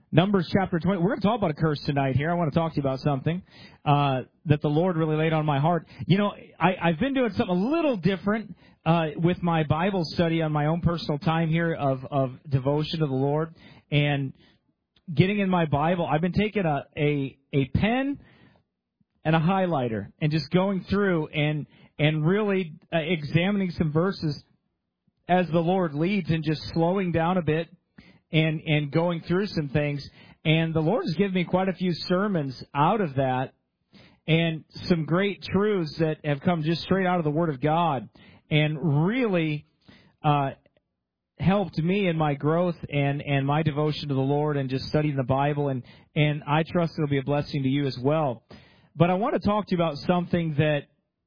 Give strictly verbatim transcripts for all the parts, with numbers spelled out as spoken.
Numbers chapter twenty. We're going to talk about a curse tonight here. I want to talk to you about something uh, that the Lord really laid on my heart. You know, I, I've been doing something a little different uh, with my Bible study on my own personal time here of, of devotion to the Lord. And getting in my Bible, I've been taking a, a, a pen and a highlighter and just going through and, and really uh, examining some verses as the Lord leads and just slowing down a bit. And, and going through some things. And the Lord has given me quite a few sermons out of that and some great truths that have come just straight out of the Word of God and really uh, helped me in my growth and, and my devotion to the Lord and just studying the Bible. And, and I trust it'll be a blessing to you as well. But I want to talk to you about something that,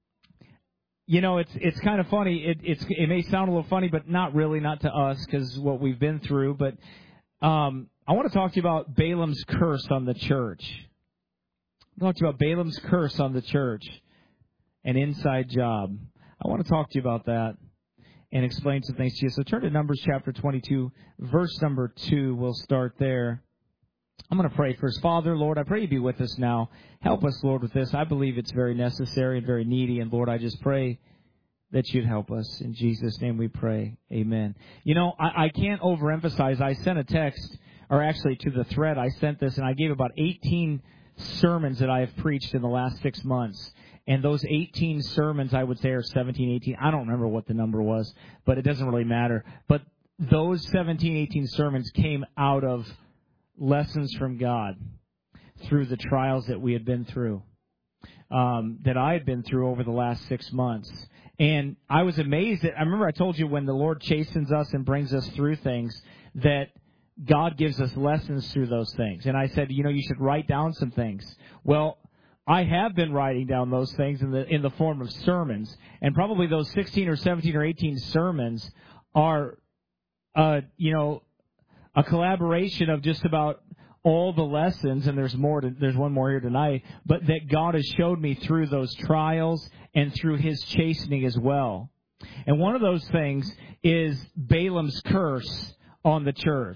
you know, it's it's kind of funny. It it's it may sound a little funny, but not really, not to us, because what we've been through. But um, I want to talk to you about Balaam's curse on the church. I want to talk to you about Balaam's curse on the church, an inside job. I want to talk to you about that and explain some things to you. So turn to Numbers chapter twenty-two, verse number two. We'll start there. I'm going to pray first. Father, Lord, I pray you be with us now. Help us, Lord, with this. I believe it's very necessary and very needy. And, Lord, I just pray that you'd help us. In Jesus' name we pray. Amen. You know, I, I can't overemphasize. I sent a text, or actually to the thread, I sent this, and I gave about eighteen sermons that I have preached in the last six months. And those eighteen sermons, I would say, are seventeen, eighteen. I don't remember what the number was, but it doesn't really matter. But those seventeen, eighteen sermons came out of lessons from God through the trials that we had been through, um, that I had been through over the last six months. And I was amazed that, I remember I told you when the Lord chastens us and brings us through things, that God gives us lessons through those things. And I said, you know, you should write down some things. Well, I have been writing down those things in the in the form of sermons. And probably those sixteen or seventeen or eighteen sermons are, uh, you know, a collaboration of just about all the lessons, and there's more. To, there's one more here tonight, but that God has showed me through those trials and through His chastening as well. And one of those things is Balaam's curse on the church.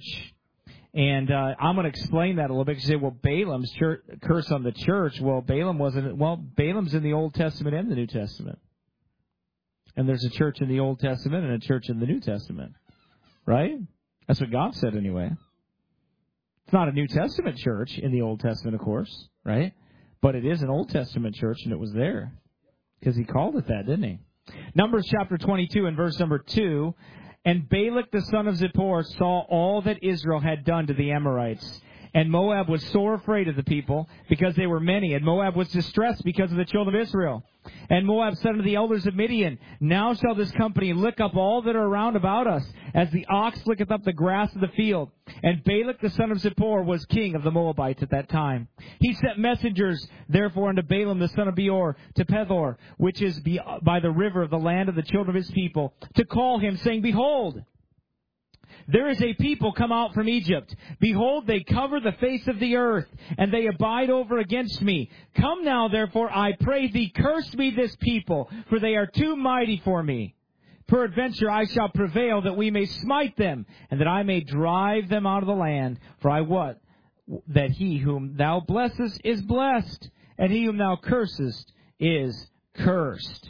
And uh, I'm going to explain that a little bit. You say, well, Balaam's church, curse on the church. Well, Balaam wasn't. Well, Balaam's in the Old Testament and the New Testament. And there's a church in the Old Testament and a church in the New Testament, right? That's what God said anyway. It's not a New Testament church in the Old Testament, of course, right? But it is an Old Testament church, and it was there because He called it that, didn't He? Numbers chapter twenty-two and verse number two. And Balak the son of Zippor saw all that Israel had done to the Amorites. And Moab was sore afraid of the people because they were many. And Moab was distressed because of the children of Israel. And Moab said unto the elders of Midian, Now shall this company lick up all that are round about us, as the ox licketh up the grass of the field. And Balak the son of Zippor was king of the Moabites at that time. He sent messengers, therefore, unto Balaam the son of Beor, to Pethor, which is by the river of the land of the children of his people, to call him, saying, Behold, there is a people come out from Egypt. Behold, they cover the face of the earth, and they abide over against me. Come now, therefore, I pray thee, curse me this people, for they are too mighty for me. Peradventure I shall prevail, that we may smite them, and that I may drive them out of the land. For I wot that he whom thou blessest is blessed, and he whom thou cursest is cursed.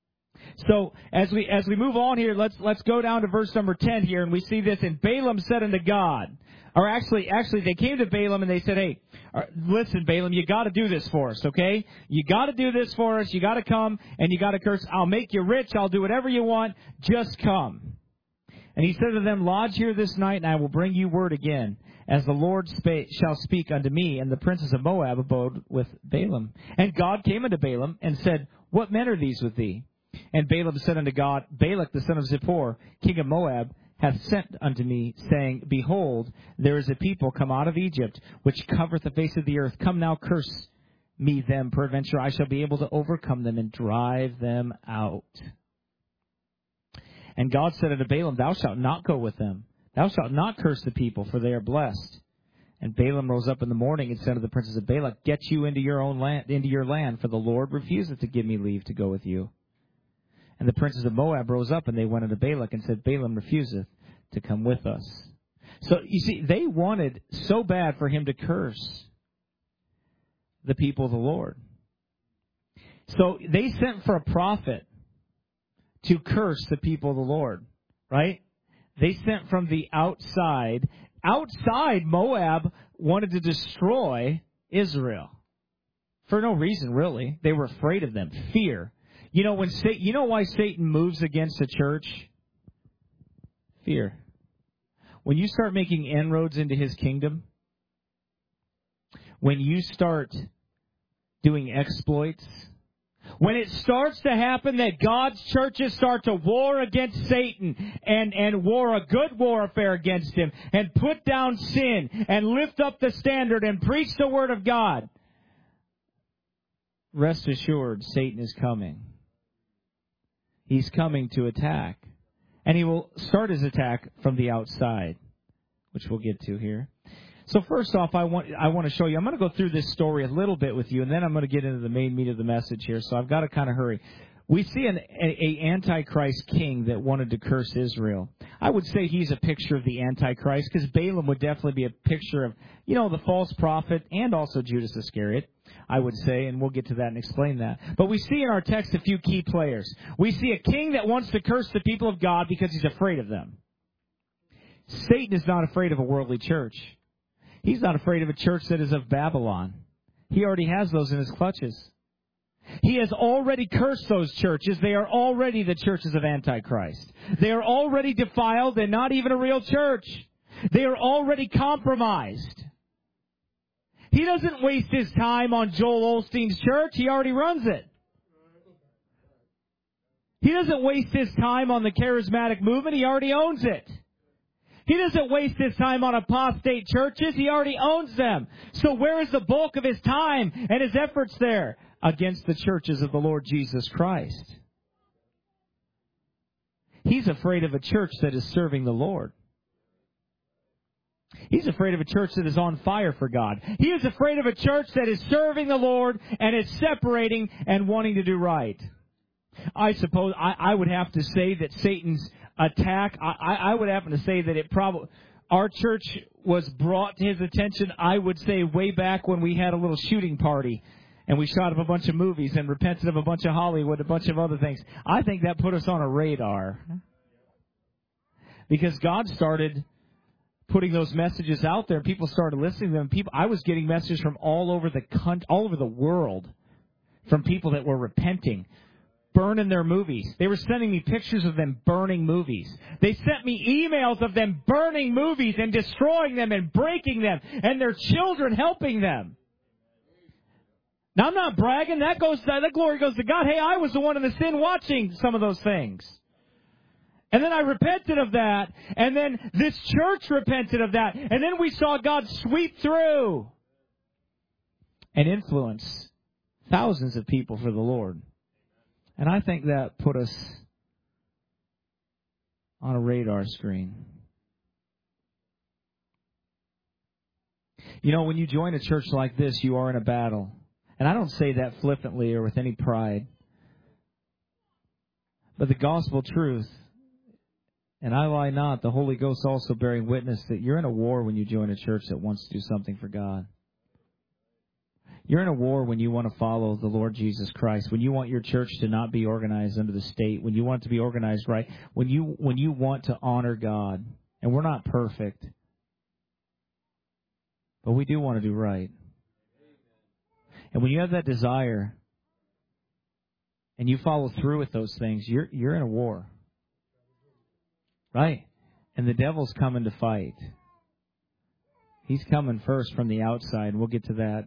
So as we as we move on here, let's let's go down to verse number ten here, and we see this. And Balaam said unto God, or actually, actually they came to Balaam and they said, "Hey, listen, Balaam, you got to do this for us, okay? You got to do this for us. You got to come and you got to curse. I'll make you rich. I'll do whatever you want. Just come." And he said to them, "Lodge here this night, and I will bring you word again, as the Lord spa- shall speak unto me." And the princes of Moab abode with Balaam. And God came unto Balaam and said, "What men are these with thee?" And Balaam said unto God, Balak the son of Zippor, king of Moab, hath sent unto me, saying, Behold, there is a people come out of Egypt, which covereth the face of the earth. Come now, curse me them. Peradventure I shall be able to overcome them and drive them out. And God said unto Balaam, Thou shalt not go with them. Thou shalt not curse the people, for they are blessed. And Balaam rose up in the morning and said to the princes of Balak, Get you into your own land, into your land, for the Lord refuseth to give me leave to go with you. And the princes of Moab rose up, and they went unto Balak and said, Balaam refuseth to come with us. So, you see, they wanted so bad for him to curse the people of the Lord. So they sent for a prophet to curse the people of the Lord, right? They sent from the outside. Outside, Moab wanted to destroy Israel. For no reason, really. They were afraid of them. Fear. You know, when Satan, you know why Satan moves against the church? Fear. When you start making inroads into his kingdom, when you start doing exploits, when it starts to happen that God's churches start to war against Satan and, and war a good warfare against him and put down sin and lift up the standard and preach the Word of God, rest assured, Satan is coming. He's coming to attack. And he will start his attack from the outside, which we'll get to here. So first off, I want I want to show you. I'm going to go through this story a little bit with you, and then I'm going to get into the main meat of the message here. So I've got to kind of hurry. We see an a, a Antichrist king that wanted to curse Israel. I would say he's a picture of the Antichrist, because Balaam would definitely be a picture of, you know, the false prophet and also Judas Iscariot, I would say, and we'll get to that and explain that. But we see in our text a few key players. We see a king that wants to curse the people of God because he's afraid of them. Satan is not afraid of a worldly church. He's not afraid of a church that is of Babylon. He already has those in his clutches. He has already cursed those churches. They are already the churches of Antichrist. They are already defiled and not even a real church. They are already compromised. He doesn't waste his time on Joel Osteen's church. He already runs it. He doesn't waste his time on the charismatic movement. He already owns it. He doesn't waste his time on apostate churches. He already owns them. So where is the bulk of his time and his efforts there? Against the churches of the Lord Jesus Christ. He's afraid of a church that is serving the Lord. He's afraid of a church that is on fire for God. He is afraid of a church that is serving the Lord and is separating and wanting to do right. I suppose I, I would have to say that Satan's attack, I, I would happen to say that it probably, our church was brought to his attention, I would say, way back when we had a little shooting party and we shot up a bunch of movies and repented of a bunch of Hollywood, a bunch of other things. I think that put us on a radar. Because God started putting those messages out there, and people started listening to them. People, I was getting messages from all over the country, all over the world, from people that were repenting, burning their movies. They were sending me pictures of them burning movies. They sent me emails of them burning movies and destroying them and breaking them, and their children helping them. Now, I'm not bragging. That goes, that glory goes to God. Hey, I was the one in the sin watching some of those things. And then I repented of that. And then this church repented of that. And then we saw God sweep through and influence thousands of people for the Lord. And I think that put us on a radar screen. You know, when you join a church like this, you are in a battle. And I don't say that flippantly or with any pride. But the gospel truth, and I lie not, the Holy Ghost also bearing witness that you're in a war when you join a church that wants to do something for God. You're in a war when you want to follow the Lord Jesus Christ, when you want your church to not be organized under the state, when you want it to be organized right, when you when you want to honor God. And we're not perfect, but we do want to do right. And when you have that desire and you follow through with those things, you're you're in a war. Right? And the devil's coming to fight. He's coming first from the outside. We'll get to that.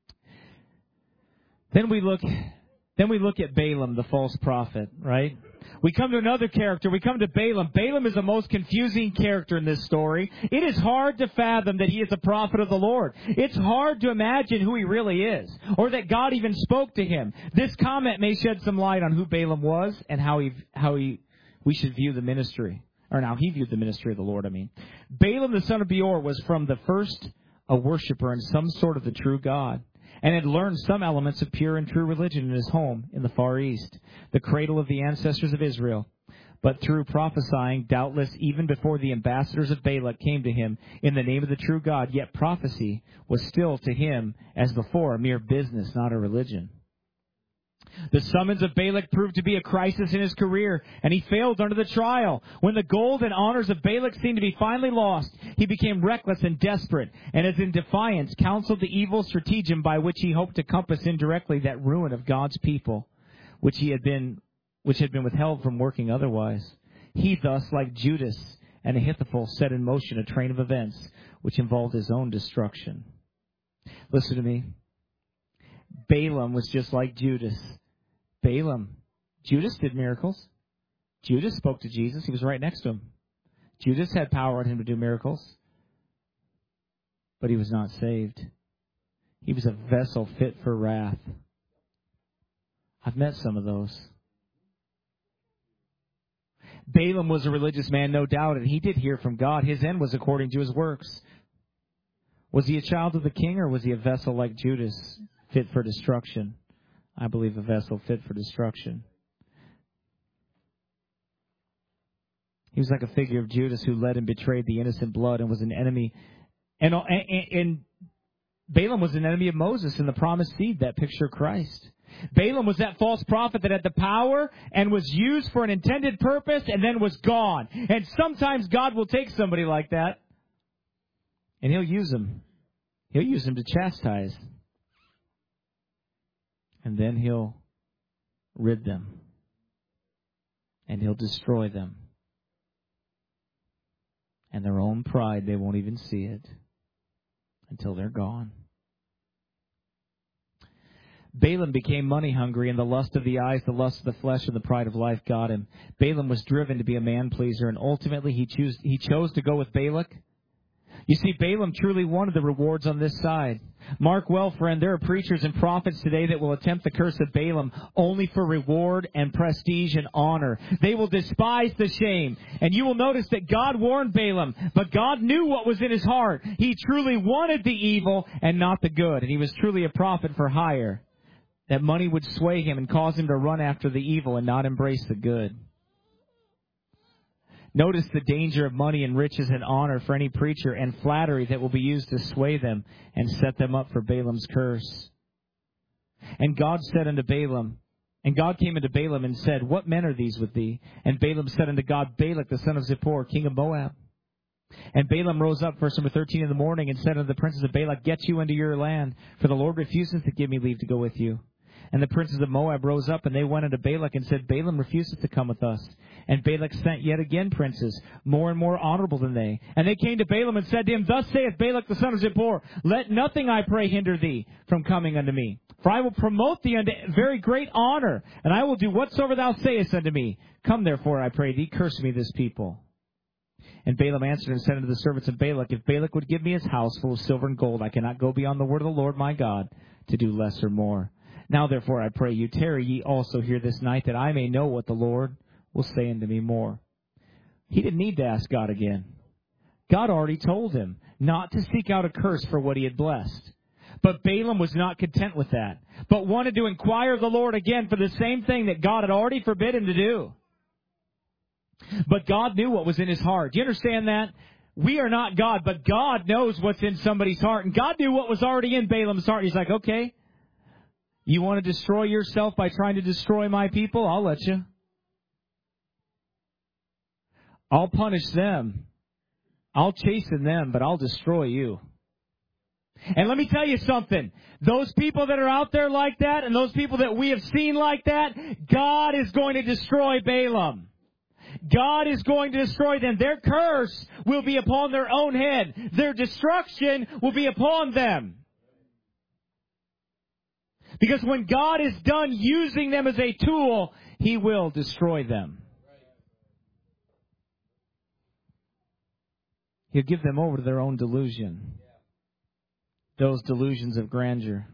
Then we look then we look at Balaam, the false prophet, right? We come to another character. We come to Balaam. Balaam is the most confusing character in this story. It is hard to fathom that he is a prophet of the Lord. It's hard to imagine who he really is, or that God even spoke to him. This comment may shed some light on who Balaam was and how he how he we should view the ministry. Or now he viewed the ministry of the Lord, I mean. Balaam, the son of Beor, was from the first a worshiper in some sort of the true God, and had learned some elements of pure and true religion in his home in the Far East, the cradle of the ancestors of Israel. But through prophesying, doubtless even before the ambassadors of Balak came to him in the name of the true God, yet prophecy was still to him, as before, a mere business, not a religion. The summons of Balak proved to be a crisis in his career, and he failed under the trial. When the gold and honors of Balak seemed to be finally lost, he became reckless and desperate, and as in defiance counseled the evil stratagem by which he hoped to compass indirectly that ruin of God's people, which he had been, which had been withheld from working otherwise. He thus, like Judas and Ahithophel, set in motion a train of events which involved his own destruction. Listen to me. Balaam was just like Judas. Balaam, Judas did miracles. Judas spoke to Jesus. He was right next to him. Judas had power on him to do miracles. But he was not saved. He was a vessel fit for wrath. I've met some of those. Balaam was a religious man, no doubt, and he did hear from God. His end was according to his works. Was he a child of the king, or was he a vessel like Judas, fit for destruction? I believe a vessel fit for destruction. He was like a figure of Judas who led and betrayed the innocent blood and was an enemy. And, and, and Balaam was an enemy of Moses and the promised seed, that picture of Christ. Balaam was that false prophet that had the power and was used for an intended purpose and then was gone. And sometimes God will take somebody like that and he'll use them. He'll use them to chastise. And then he'll rid them. And he'll destroy them. And their own pride, they won't even see it until they're gone. Balaam became money hungry, and the lust of the eyes, the lust of the flesh, and the pride of life got him. Balaam was driven to be a man-pleaser, and ultimately he, choose, he chose to go with Balak. You see, Balaam truly wanted the rewards on this side. Mark well, friend, there are preachers and prophets today that will attempt the curse of Balaam only for reward and prestige and honor. They will despise the shame. And you will notice that God warned Balaam, but God knew what was in his heart. He truly wanted the evil and not the good. And he was truly a prophet for hire. That money would sway him and cause him to run after the evil and not embrace the good. Notice the danger of money and riches and honor for any preacher and flattery that will be used to sway them and set them up for Balaam's curse. And God said unto Balaam, and God came unto Balaam and said, What men are these with thee? And Balaam said unto God, Balak the son of Zippor, king of Moab. And Balaam rose up, verse number thirteen, in the morning, and said unto the princes of Balak, Get you into your land, for the Lord refuses to give me leave to go with you. And the princes of Moab rose up, and they went unto Balak and said, Balaam refuseth to come with us. And Balak sent yet again princes, more and more honorable than they. And they came to Balaam and said to him, Thus saith Balak the son of Zippor, Let nothing, I pray, hinder thee from coming unto me. For I will promote thee unto very great honor, and I will do whatsoever thou sayest unto me. Come therefore, I pray thee, curse me this people. And Balaam answered and said unto the servants of Balak, If Balak would give me his house full of silver and gold, I cannot go beyond the word of the Lord my God to do less or more. Now therefore I pray you, tarry ye also here this night, that I may know what the Lord will say unto me more. He didn't need to ask God again. God already told him not to seek out a curse for what he had blessed. But Balaam was not content with that, but wanted to inquire of the Lord again for the same thing that God had already forbid him to do. But God knew what was in his heart. Do you understand that? We are not God, but God knows what's in somebody's heart. And God knew what was already in Balaam's heart. He's like, okay, you want to destroy yourself by trying to destroy my people? I'll let you. I'll punish them. I'll chasten them, but I'll destroy you. And let me tell you something. Those people that are out there like that, and those people that we have seen like that, God is going to destroy Balaam. God is going to destroy them. Their curse will be upon their own head. Their destruction will be upon them. Because when God is done using them as a tool, He will destroy them. He'll give them over to their own delusion. Those delusions of grandeur.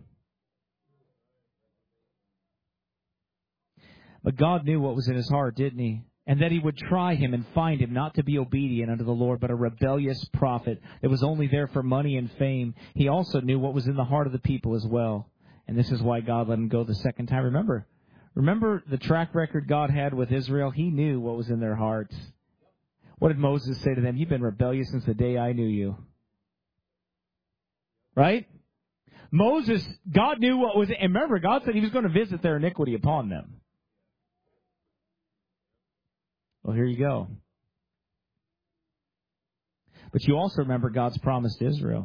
But God knew what was in his heart, didn't He? And that He would try him and find him not to be obedient unto the Lord, but a rebellious prophet that was only there for money and fame. He also knew what was in the heart of the people as well. And this is why God let him go the second time. Remember, Remember the track record God had with Israel? He knew what was in their hearts. What did Moses say to them? You've been rebellious since the day I knew you. Right? Moses, God knew what was... And remember, God said He was going to visit their iniquity upon them. Well, here you go. But you also remember God's promise to Israel.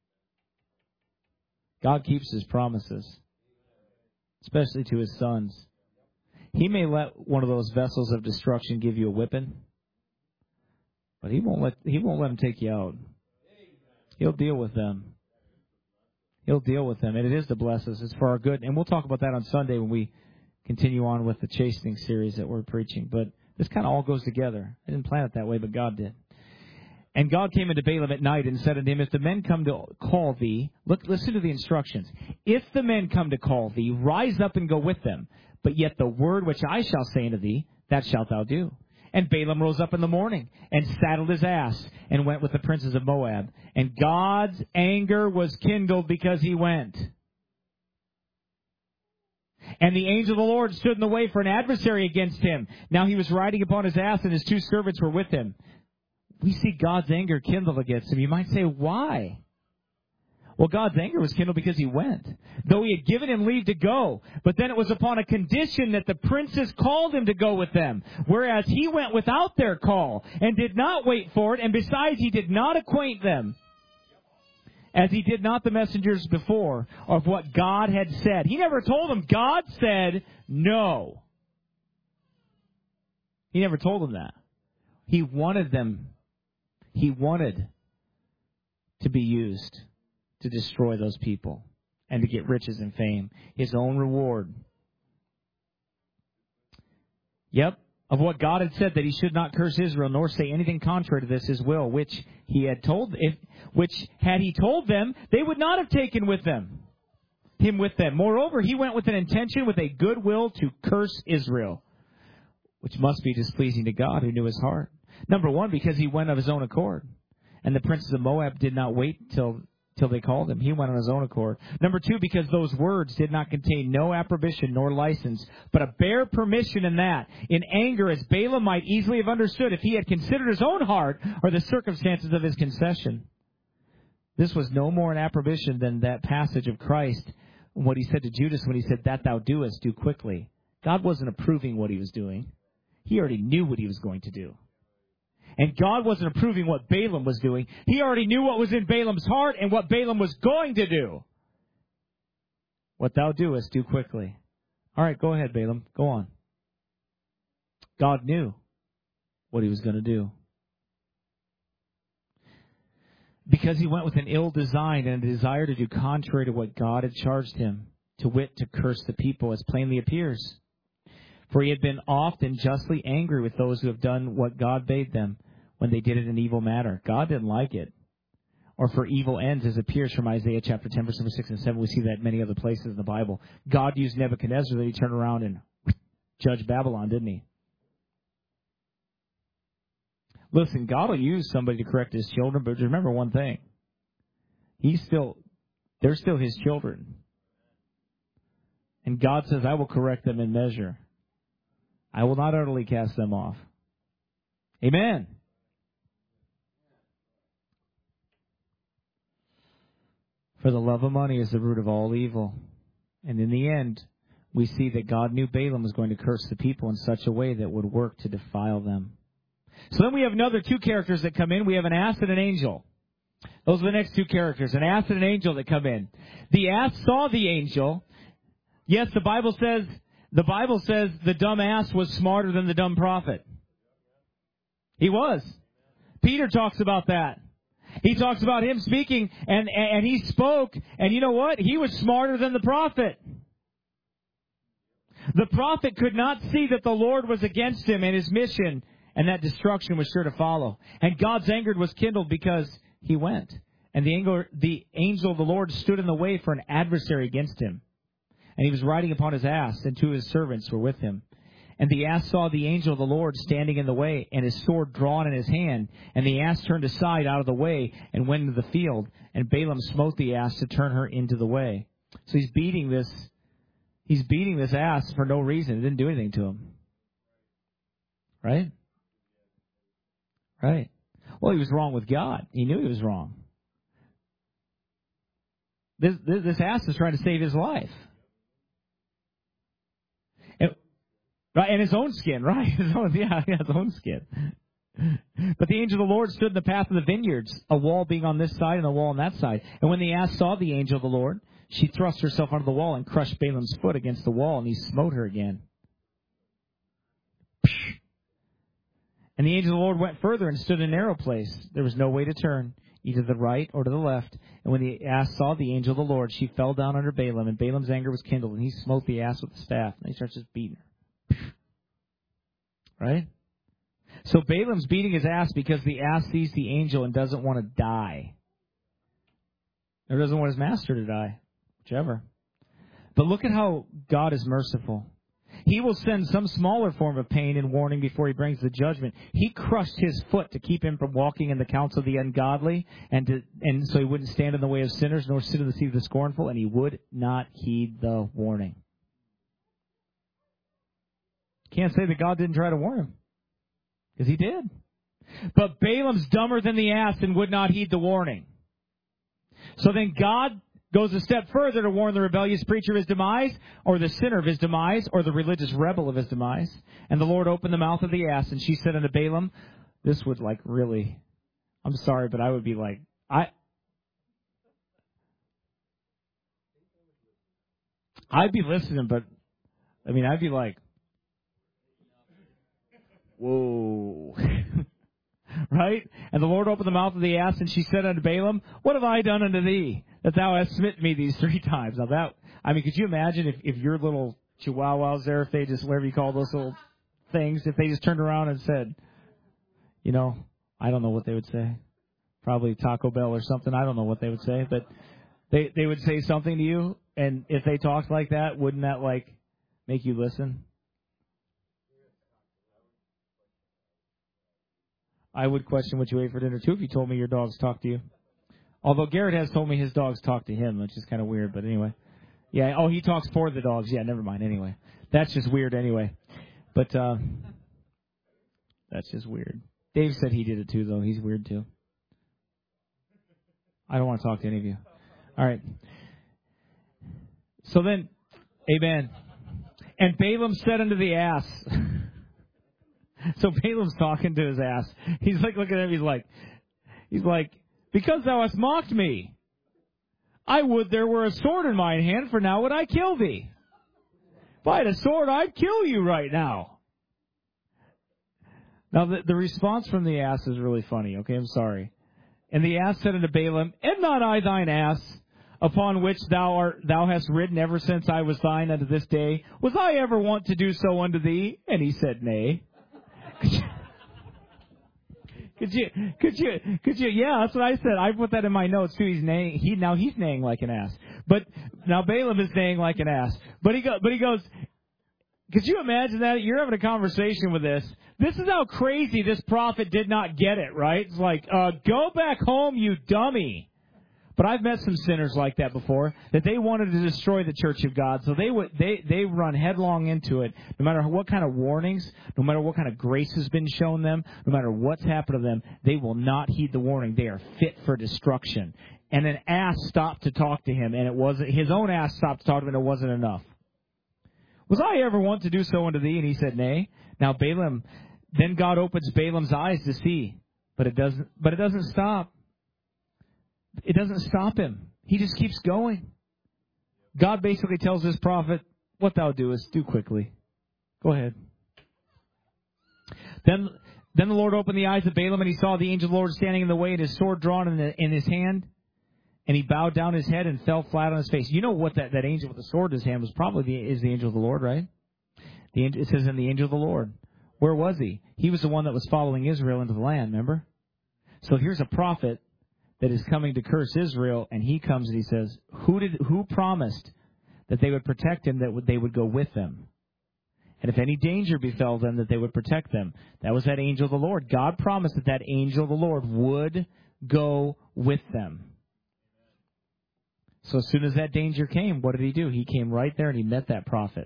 God keeps His promises, especially to His sons. He may let one of those vessels of destruction give you a whipping, but He won't let He won't let them take you out. He'll deal with them. He'll deal with them, and it is to bless us. It's for our good, and we'll talk about that on Sunday when we continue on with the chastening series that we're preaching. But this kind of all goes together. I didn't plan it that way, but God did. And God came into Balaam at night and said unto him, If the men come to call thee, look, listen to the instructions. If the men come to call thee, rise up and go with them. But yet the word which I shall say unto thee, that shalt thou do. And Balaam rose up in the morning and saddled his ass and went with the princes of Moab. And God's anger was kindled because he went. And the angel of the Lord stood in the way for an adversary against him. Now he was riding upon his ass, and his two servants were with him. We see God's anger kindled against him. You might say, why? Well, God's anger was kindled because he went, though he had given him leave to go. But then it was upon a condition that the princes called him to go with them, whereas he went without their call and did not wait for it. And besides, he did not acquaint them, as he did not the messengers before, of what God had said. He never told them. God said no. He never told them that. He wanted them. He wanted to be used to destroy those people and to get riches and fame. His own reward. Yep. Of what God had said, that he should not curse Israel, nor say anything contrary to this his will, which he had told, if, which had he told them, they would not have taken with them, him with them. Moreover, he went with an intention, with a good will, to curse Israel, which must be displeasing to God, who knew his heart. Number one, because he went of his own accord, and the princes of Moab did not wait till till they called him. He went on his own accord. Number two, because those words did not contain no approbation nor license, but a bare permission in that, in anger, as Balaam might easily have understood if he had considered his own heart or the circumstances of his concession. This was no more an approbation than that passage of Christ, what he said to Judas when he said, that thou doest, do quickly. God wasn't approving what he was doing. He already knew what he was going to do. And God wasn't approving what Balaam was doing. He already knew what was in Balaam's heart and what Balaam was going to do. What thou doest, do quickly. All right, go ahead, Balaam. Go on. God knew what he was going to do. Because he went with an ill design and a desire to do contrary to what God had charged him, to wit, to curse the people, as plainly appears. For he had been oft and justly angry with those who have done what God bade them, when they did it in evil manner. God didn't like it. Or for evil ends, as appears from Isaiah chapter ten, verse number six and seven. We see that in many other places in the Bible. God used Nebuchadnezzar, that he turned around and judged Babylon, didn't he? Listen, God will use somebody to correct his children, but remember one thing. He's still, they're still his children. And God says, I will correct them in measure. I will not utterly cast them off. Amen. For the love of money is the root of all evil. And in the end, we see that God knew Balaam was going to curse the people in such a way that would work to defile them. So then we have another two characters that come in. We have an ass and an angel. Those are the next two characters, an ass and an angel that come in. The ass saw the angel. Yes, the Bible says... The Bible says the dumb ass was smarter than the dumb prophet. He was. Peter talks about that. He talks about him speaking, and, and he spoke, and you know what? He was smarter than the prophet. The prophet could not see that the Lord was against him and his mission, and that destruction was sure to follow. And God's anger was kindled because he went. And the angel, the angel of the Lord stood in the way for an adversary against him. And he was riding upon his ass, and two of his servants were with him. And the ass saw the angel of the Lord standing in the way, and his sword drawn in his hand. And the ass turned aside out of the way, and went into the field. And Balaam smote the ass to turn her into the way. So he's beating this, He's beating this ass for no reason. It didn't do anything to him. Right? Right. Well, he was wrong with God. He knew he was wrong. This, this, this ass is trying to save his life. And, right, and his own skin, right? His own, yeah, his own skin. But the angel of the Lord stood in the path of the vineyards, a wall being on this side and a wall on that side. And when the ass saw the angel of the Lord, she thrust herself under the wall and crushed Balaam's foot against the wall, and he smote her again. And the angel of the Lord went further and stood in a narrow place. There was no way to turn, either to the right or to the left. And when the ass saw the angel of the Lord, she fell down under Balaam, and Balaam's anger was kindled, and he smote the ass with the staff. And he starts just beating her. Right? So Balaam's beating his ass because the ass sees the angel and doesn't want to die. Or doesn't want his master to die. Whichever. But look at how God is merciful. He will send some smaller form of pain and warning before he brings the judgment. He crushed his foot to keep him from walking in the counsel of the ungodly, and to, and so he wouldn't stand in the way of sinners, nor sit in the seat of the scornful, and he would not heed the warning. Can't say that God didn't try to warn him, because he did. But Balaam's dumber than the ass and would not heed the warning. So then God goes a step further to warn the rebellious preacher of his demise, or the sinner of his demise, or the religious rebel of his demise. And the Lord opened the mouth of the ass, and she said unto Balaam, this would like really, I'm sorry, but I would be like, I, I'd be listening, but, I mean, I'd be like, whoa. Right? And the Lord opened the mouth of the ass, and she said unto Balaam, what have I done unto thee, that thou hast smitten me these three times? Now that, I mean, could you imagine if, if your little chihuahuas there, if they just, whatever you call those little things, if they just turned around and said, you know, I don't know what they would say. Probably Taco Bell or something. I don't know what they would say. But they, they would say something to you, and if they talked like that, wouldn't that, like, make you listen? I would question what you ate for dinner, too, if you told me your dogs talk to you. Although Garrett has told me his dogs talk to him, which is kind of weird, but anyway. Yeah, oh, he talks for the dogs. Yeah, never mind, anyway. That's just weird anyway. But, uh, that's just weird. Dave said he did it, too, though. He's weird, too. I don't want to talk to any of you. All right. So then, amen. And Balaam said unto the ass... So Balaam's talking to his ass. He's like looking at him. He's like, he's like, because thou hast mocked me, I would there were a sword in mine hand, for now would I kill thee. If I had a sword, I'd kill you right now. Now the, the response from the ass is really funny. Okay, I'm sorry. And the ass said unto Balaam, am not I thine ass, upon which thou art thou hast ridden ever since I was thine unto this day? Was I ever wont to do so unto thee? And he said, nay. Could you, could you, could you, yeah, that's what I said. I put that in my notes too. He's neighing, he, now he's neighing like an ass. But, now Balaam is neighing like an ass. But he go, but he goes, could you imagine that? You're having a conversation with this. This is how crazy this prophet did not get it, right? It's like, uh, go back home, you dummy. But I've met some sinners like that before, that they wanted to destroy the church of God, so they would they they run headlong into it. No matter what kind of warnings, no matter what kind of grace has been shown them, no matter what's happened to them, they will not heed the warning. They are fit for destruction. And an ass stopped to talk to him, and it wasn't his own ass stopped to talk to him, and it wasn't enough. Was I ever want to do so unto thee? And he said, nay. Now Balaam, then God opens Balaam's eyes to see, but it doesn't. But it doesn't stop. It doesn't stop him. He just keeps going. God basically tells this prophet, what thou doest, do quickly. Go ahead. Then then the Lord opened the eyes of Balaam, and he saw the angel of the Lord standing in the way, and his sword drawn in, the, in his hand. And he bowed down his head and fell flat on his face. You know what that, that angel with the sword in his hand was probably the, is the angel of the Lord, right? The, it says in the angel of the Lord. Where was he? He was the one that was following Israel into the land, remember? So here's a prophet that is coming to curse Israel, and he comes and he says, who did who promised that they would protect him, that would, they would go with them? And if any danger befell them, that they would protect them. That was that angel of the Lord. God promised that that angel of the Lord would go with them. So as soon as that danger came, what did he do? He came right there and he met that prophet.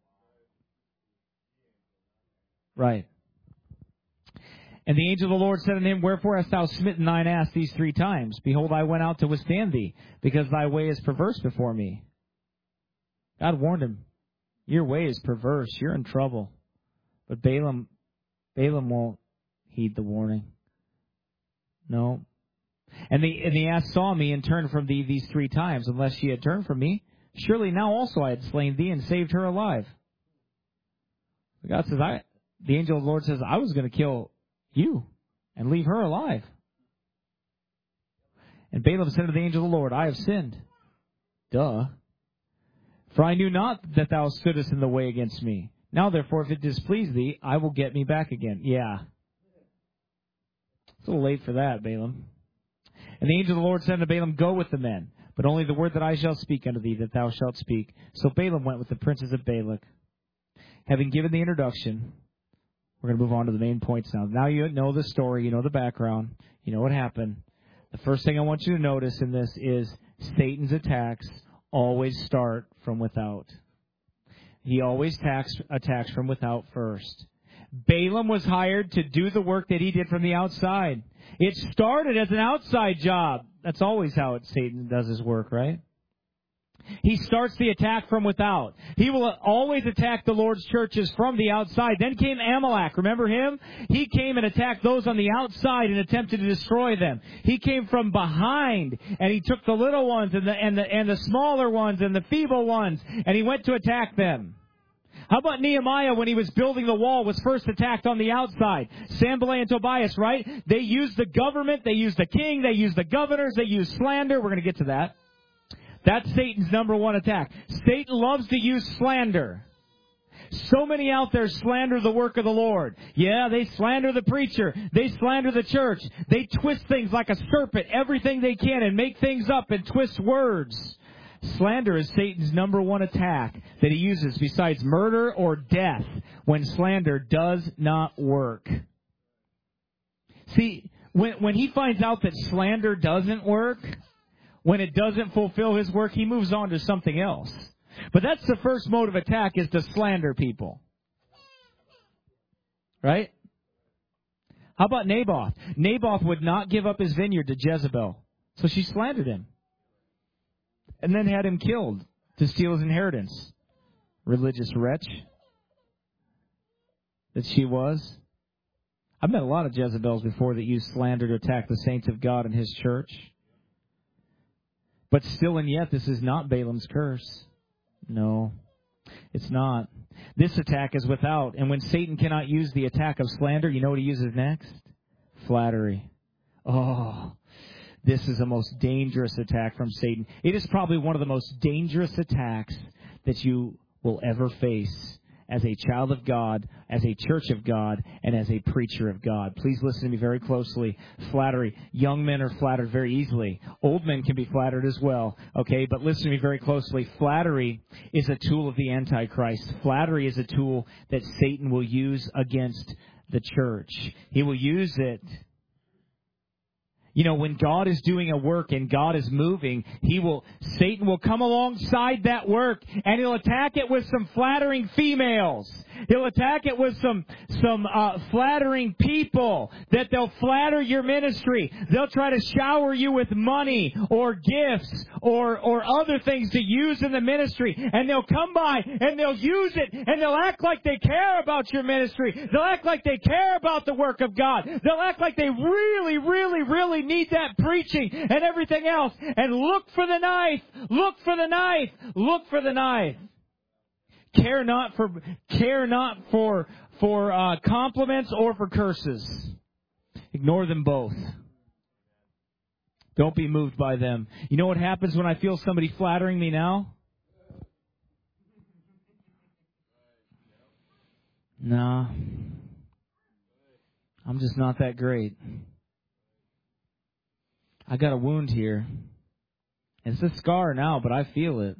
Right. And the angel of the Lord said unto him, Wherefore hast thou smitten thine ass these three times? Behold, I went out to withstand thee, because thy way is perverse before me. God warned him, your way is perverse. You're in trouble. But Balaam, Balaam won't heed the warning. No. And the, and the ass saw me and turned from thee these three times. Unless she had turned from me, surely now also I had slain thee and saved her alive. God says, I, the angel of the Lord says, I was going to kill you and leave her alive. And Balaam said to the angel of the Lord, I have sinned. Duh. For I knew not that thou stoodest in the way against me. Now therefore, if it displease thee, I will get me back again. Yeah. It's a little late for that, Balaam. And the angel of the Lord said unto Balaam, Go with the men, but only the word that I shall speak unto thee, that thou shalt speak. So Balaam went with the princes of Balak. Having given the introduction, we're going to move on to the main points now. Now you know the story, you know the background, you know what happened. The first thing I want you to notice in this is Satan's attacks always start from without. He always attacks, attacks from without first. Balaam was hired to do the work that he did from the outside. It started as an outside job. That's always how it, Satan does his work, right? He starts the attack from without. He will always attack the Lord's churches from the outside. Then came Amalek. Remember him? He came and attacked those on the outside and attempted to destroy them. He came from behind and he took the little ones and the and the and the smaller ones and the feeble ones and he went to attack them. How about Nehemiah when he was building the wall, was first attacked on the outside? Sanballat and Tobias, right? They used the government, they used the king, they used the governors, they used slander. We're going to get to that. That's Satan's number one attack. Satan loves to use slander. So many out there slander the work of the Lord. Yeah, they slander the preacher. They slander the church. They twist things like a serpent, everything they can, and make things up and twist words. Slander is Satan's number one attack that he uses besides murder or death when slander does not work. See, when, when he finds out that slander doesn't work, when it doesn't fulfill his work, he moves on to something else. But that's the first mode of attack, is to slander people. Right? How about Naboth? Naboth would not give up his vineyard to Jezebel. So she slandered him. And then had him killed to steal his inheritance. Religious wretch that she was. I've met a lot of Jezebels before that used slander to attack the saints of God and his church. But still and yet, this is not Balaam's curse. No, it's not. This attack is without. And when Satan cannot use the attack of slander, you know what he uses next? Flattery. Oh, this is the most dangerous attack from Satan. It is probably one of the most dangerous attacks that you will ever face as a child of God, as a church of God, and as a preacher of God. Please listen to me very closely. Flattery. Young men are flattered very easily. Old men can be flattered as well. Okay, but listen to me very closely. Flattery is a tool of the Antichrist. Flattery is a tool that Satan will use against the church. He will use it. You know, when God is doing a work and God is moving, he will, Satan will come alongside that work and he'll attack it with some flattering females. He'll attack it with some, some, uh, flattering people that they'll flatter your ministry. They'll try to shower you with money or gifts or, or other things to use in the ministry. And they'll come by and they'll use it and they'll act like they care about your ministry. They'll act like they care about the work of God. They'll act like they really, really, really need that preaching and everything else. And look for the knife. Look for the knife. Look for the knife. Care not for care not for for uh, compliments or for curses. Ignore them both. Don't be moved by them. You know what happens when I feel somebody flattering me now? Nah. I'm just not that great. I got a wound here. It's a scar now, but I feel it.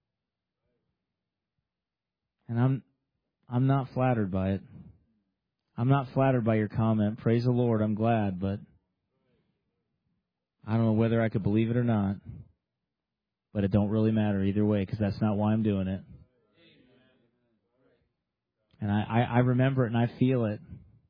And I'm I'm not flattered by it. I'm not flattered by your comment. Praise the Lord, I'm glad, but I don't know whether I could believe it or not. But it don't really matter either way because that's not why I'm doing it. And I, I, I remember it and I feel it.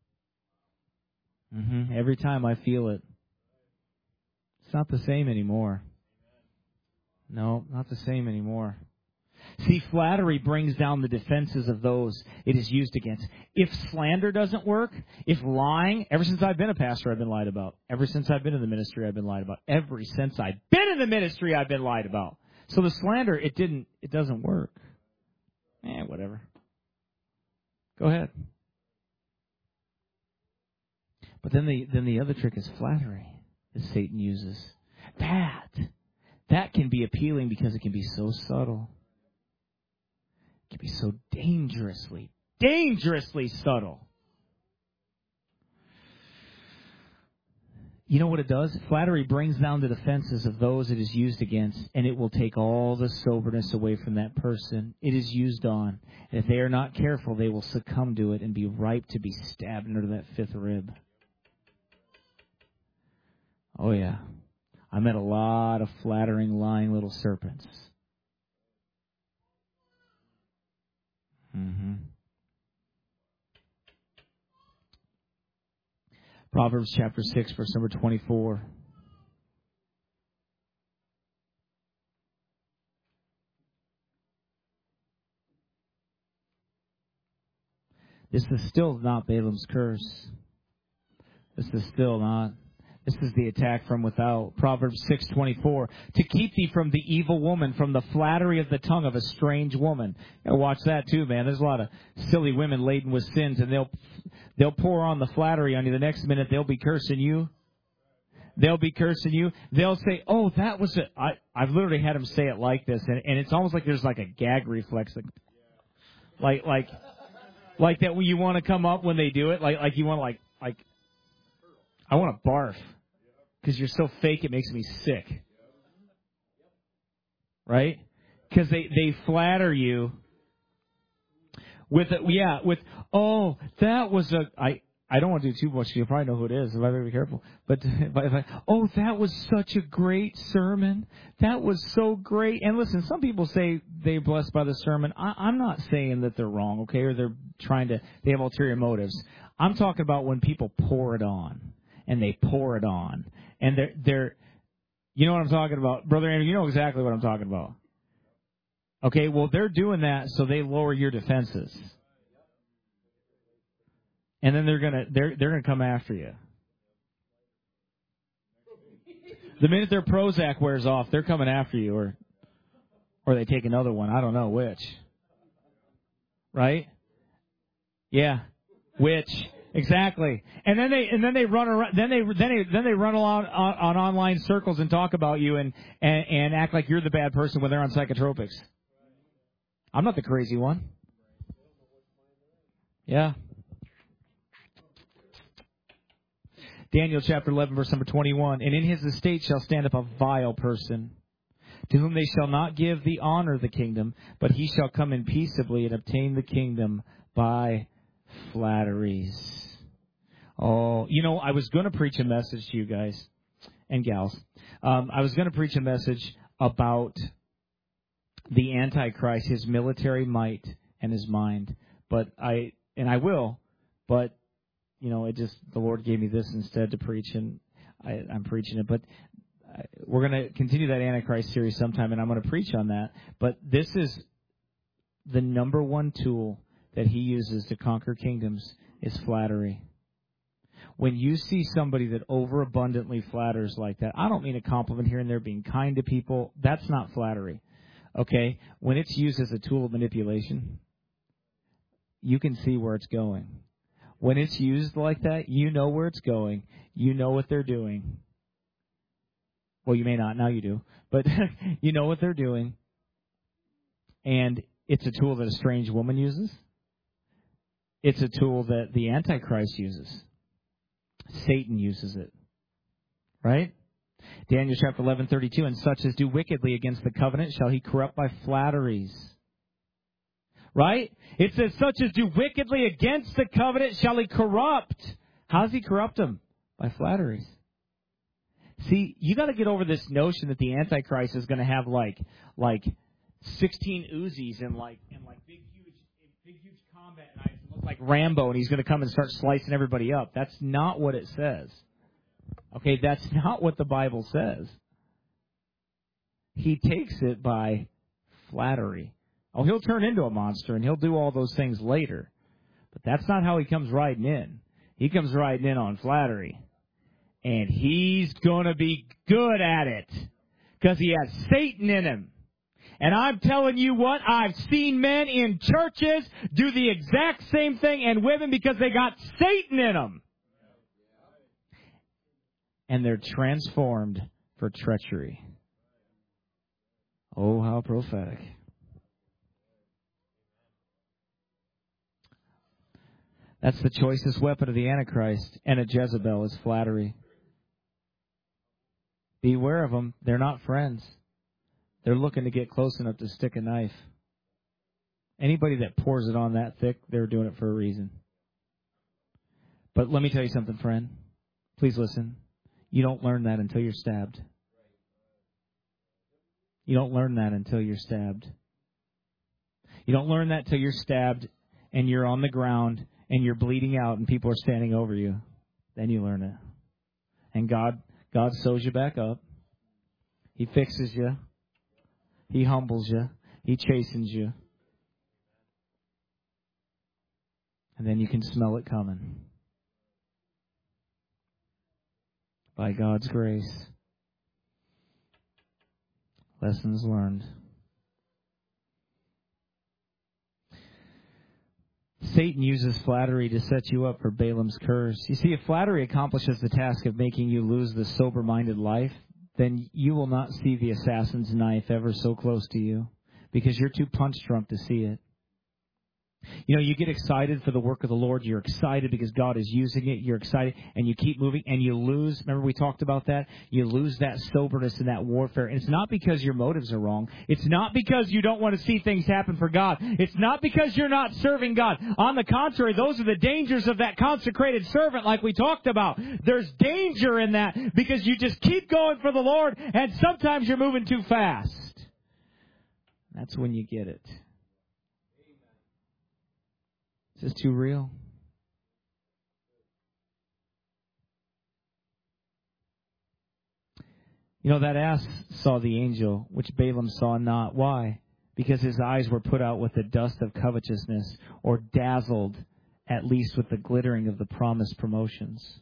Mm-hmm. Every time I feel it. It's not the same anymore. No, not the same anymore. See, flattery brings down the defenses of those it is used against. If slander doesn't work, if lying, ever since I've been a pastor, I've been lied about. Ever since I've been in the ministry, I've been lied about. Ever since I've been in the ministry, I've been lied about. So the slander, it didn't, it doesn't work. Eh, whatever. Go ahead. But then the then the other trick is flattery that Satan uses. That, that can be appealing because it can be so subtle. It can be so dangerously, dangerously subtle. You know what it does? Flattery brings down the defenses of those it is used against, and it will take all the soberness away from that person it is used on. And if they are not careful, they will succumb to it and be ripe to be stabbed under that fifth rib. Oh, yeah. I met a lot of flattering, lying little serpents. Mm-hmm. Proverbs chapter six, verse number twenty-four. This is still not Balaam's curse. This is still not. This is the attack from without. Proverbs six twenty-four. To keep thee from the evil woman, from the flattery of the tongue of a strange woman. You gotta watch that too, man. There's a lot of silly women laden with sins, and they'll they'll pour on the flattery on you. The next minute they'll be cursing you. They'll be cursing you. They'll say, "Oh, that was a." I I've literally had them say it like this, and and it's almost like there's like a gag reflex, like like like, like that when you want to come up when they do it, like like you want to like like. I want to barf because you're so fake it makes me sick. Right? Because they, they flatter you with, a, yeah, with, oh, that was a, I, I don't want to do too much. You'll probably know who it is. If I better be careful. But if I, if I, oh, that was such a great sermon. That was so great. And listen, some people say they're blessed by the sermon. I, I'm not saying that they're wrong, okay, or they're trying to, they have ulterior motives. I'm talking about when people pour it on. And they pour it on. And they're, they're, you know what I'm talking about? Brother Andrew, you know exactly what I'm talking about. Okay, well, they're doing that so they lower your defenses. And then they're gonna, they're, they're gonna come after you. The minute their Prozac wears off, they're coming after you, or, or they take another one. I don't know which. Right? Yeah. Which? Exactly, and then they and then they run around. Then they then they then they run along on, on online circles and talk about you and, and and act like you're the bad person when they're on psychotropics. I'm not the crazy one. Yeah. Daniel chapter eleven, verse number twenty-one. And in his estate shall stand up a vile person, to whom they shall not give the honor of the kingdom, but he shall come in peaceably and obtain the kingdom by flatteries. Oh, you know, I was going to preach a message to you guys and gals. Um, I was going to preach a message about the Antichrist, his military might and his mind. But I, and I will, but, you know, it just, the Lord gave me this instead to preach, and I, I'm preaching it. But we're going to continue that Antichrist series sometime, and I'm going to preach on that. But this is the number one tool that he uses to conquer kingdoms is flattery. When you see somebody that overabundantly flatters like that, I don't mean a compliment here and there, being kind to people. That's not flattery. Okay? When it's used as a tool of manipulation, you can see where it's going. When it's used like that, you know where it's going. You know what they're doing. Well, you may not. Now you do. But you know what they're doing. And it's a tool that a strange woman uses. It's a tool that the Antichrist uses. Satan uses it. Right? Daniel chapter eleven, thirty-two. And such as do wickedly against the covenant shall he corrupt by flatteries. Right? It says, such as do wickedly against the covenant shall he corrupt. How does he corrupt them? By flatteries. See, you got to get over this notion that the Antichrist is going to have like like sixteen Uzis and like and like big huge big huge combat knives and look like Rambo, and he's going to come and start slicing everybody up. That's not what it says. Okay, that's not what the Bible says. He takes it by flattery. Oh, he'll turn into a monster and he'll do all those things later. But that's not how he comes riding in. He comes riding in on flattery. And he's going to be good at it because he has Satan in him. And I'm telling you what, I've seen men in churches do the exact same thing and women because they got Satan in them. And they're transformed for treachery. Oh, how prophetic. That's the choicest weapon of the Antichrist and a Jezebel is flattery. Beware of them. They're not friends. They're looking to get close enough to stick a knife. Anybody that pours it on that thick, they're doing it for a reason. But let me tell you something, friend. Please listen. You don't learn that until you're stabbed. You don't learn that until you're stabbed. You don't learn that until you're stabbed and you're on the ground and you're bleeding out and people are standing over you. Then you learn it. And God, God sews you back up. He fixes you. He humbles you. He chastens you. And then you can smell it coming. By God's grace. Lessons learned. Satan uses flattery to set you up for Balaam's curse. You see, if flattery accomplishes the task of making you lose the sober-minded life, then you will not see the assassin's knife ever so close to you because you're too punch-drunk to see it. You know, you get excited for the work of the Lord. You're excited because God is using it. You're excited, and you keep moving, and you lose. Remember we talked about that? You lose that soberness in that warfare. And it's not because your motives are wrong. It's not because you don't want to see things happen for God. It's not because you're not serving God. On the contrary, those are the dangers of that consecrated servant like we talked about. There's danger in that because you just keep going for the Lord, and sometimes you're moving too fast. That's when you get it. Is this too real? You know, that ass saw the angel, which Balaam saw not. Why? Because his eyes were put out with the dust of covetousness, or dazzled, at least with the glittering of the promised promotions.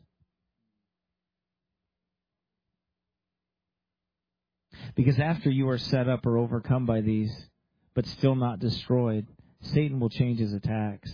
Because after you are set up or overcome by these, but still not destroyed, Satan will change his attacks.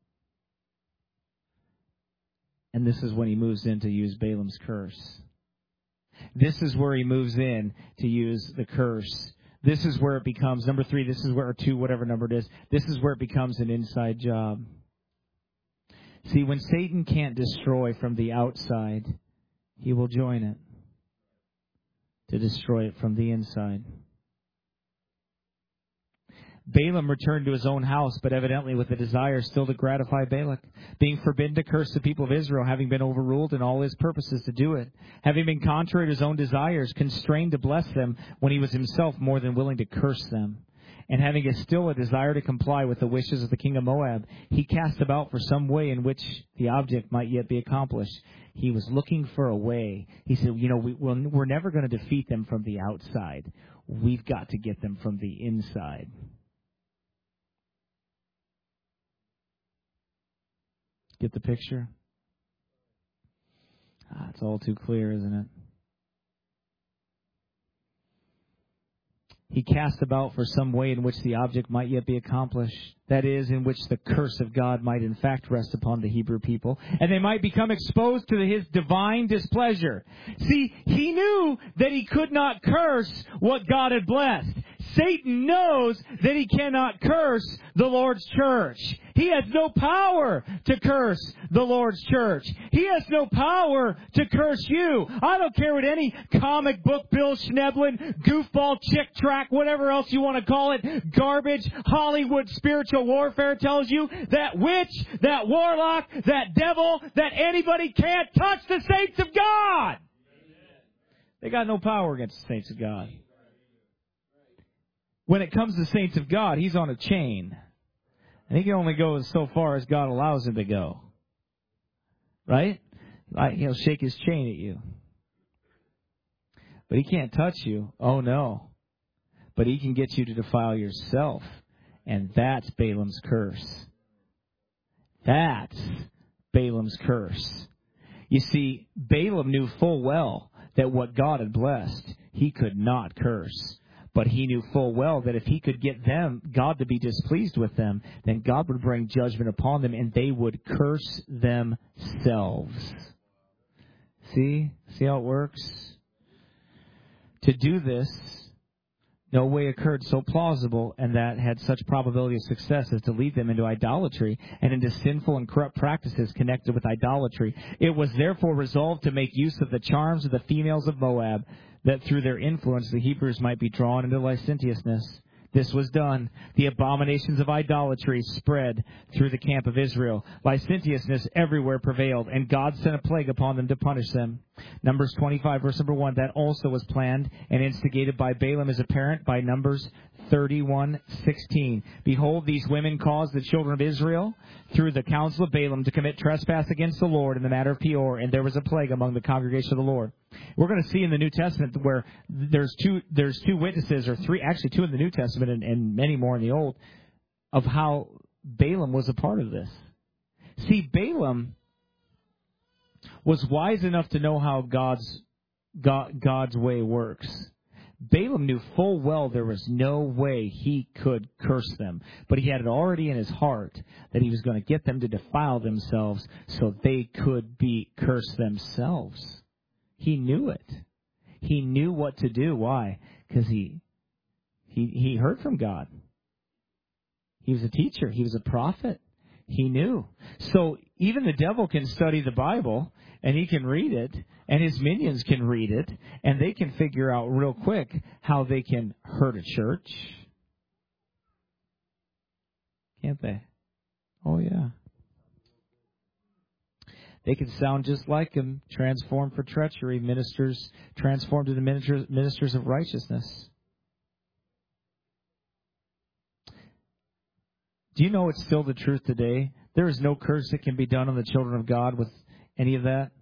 And this is when he moves in to use Balaam's curse. This is where he moves in to use the curse. This is where it becomes, number three, this is where, or two, whatever number it is, this is where it becomes an inside job. See, when Satan can't destroy from the outside, he will join it to destroy it from the inside. Balaam returned to his own house, but evidently with a desire still to gratify Balak, being forbidden to curse the people of Israel, having been overruled in all his purposes to do it, having been contrary to his own desires, constrained to bless them when he was himself more than willing to curse them. And having a still a desire to comply with the wishes of the king of Moab, he cast about for some way in which the object might yet be accomplished. He was looking for a way. He said, you know, we, we're never going to defeat them from the outside. We've got to get them from the inside. Get the picture? Ah, it's all too clear, isn't it? He cast about for some way in which the object might yet be accomplished. That is, in which the curse of God might in fact rest upon the Hebrew people, and they might become exposed to his divine displeasure. See, he knew that he could not curse what God had blessed. Satan knows that he cannot curse the Lord's church. He has no power to curse the Lord's church. He has no power to curse you. I don't care what any comic book, Bill Schneblin, goofball, chick track, whatever else you want to call it, garbage, Hollywood spiritual warfare tells you. That witch, that warlock, that devil, that anybody can't touch the saints of God. They got no power against the saints of God. When it comes to saints of God, he's on a chain. And he can only go so far as God allows him to go. Right? Like, he'll shake his chain at you. But he can't touch you. Oh, no. But he can get you to defile yourself. And that's Balaam's curse. That's Balaam's curse. You see, Balaam knew full well that what God had blessed, he could not curse. But he knew full well that if he could get them, God to be displeased with them, then God would bring judgment upon them and they would curse themselves. See? See how it works? To do this, no way occurred so plausible and that had such probability of success as to lead them into idolatry and into sinful and corrupt practices connected with idolatry. It was therefore resolved to make use of the charms of the females of Moab, that through their influence the Hebrews might be drawn into licentiousness. This was done. The abominations of idolatry spread through the camp of Israel. Licentiousness everywhere prevailed, and God sent a plague upon them to punish them. Numbers twenty-five, verse number one, that also was planned and instigated by Balaam as apparent by Numbers thirty-one sixteen. Behold, these women caused the children of Israel, through the counsel of Balaam, to commit trespass against the Lord in the matter of Peor, and there was a plague among the congregation of the Lord. We're going to see in the New Testament where there's two there's two witnesses, or three, actually two in the New Testament and, and many more in the Old, of how Balaam was a part of this. See, Balaam was wise enough to know how God's God, God's way works. Balaam knew full well there was no way he could curse them, but he had it already in his heart that he was going to get them to defile themselves so they could be cursed themselves. He knew it. He knew what to do. Why? Because he, he, he heard from God. He was a teacher. He was a prophet. He knew. So even the devil can study the Bible, and he can read it, and his minions can read it, and they can figure out real quick how they can hurt a church. Can't they? Oh, yeah. They can sound just like him, transformed for treachery, ministers, transformed into ministers, ministers of righteousness. Do you know it's still the truth today? There is no curse that can be done on the children of God with any of that.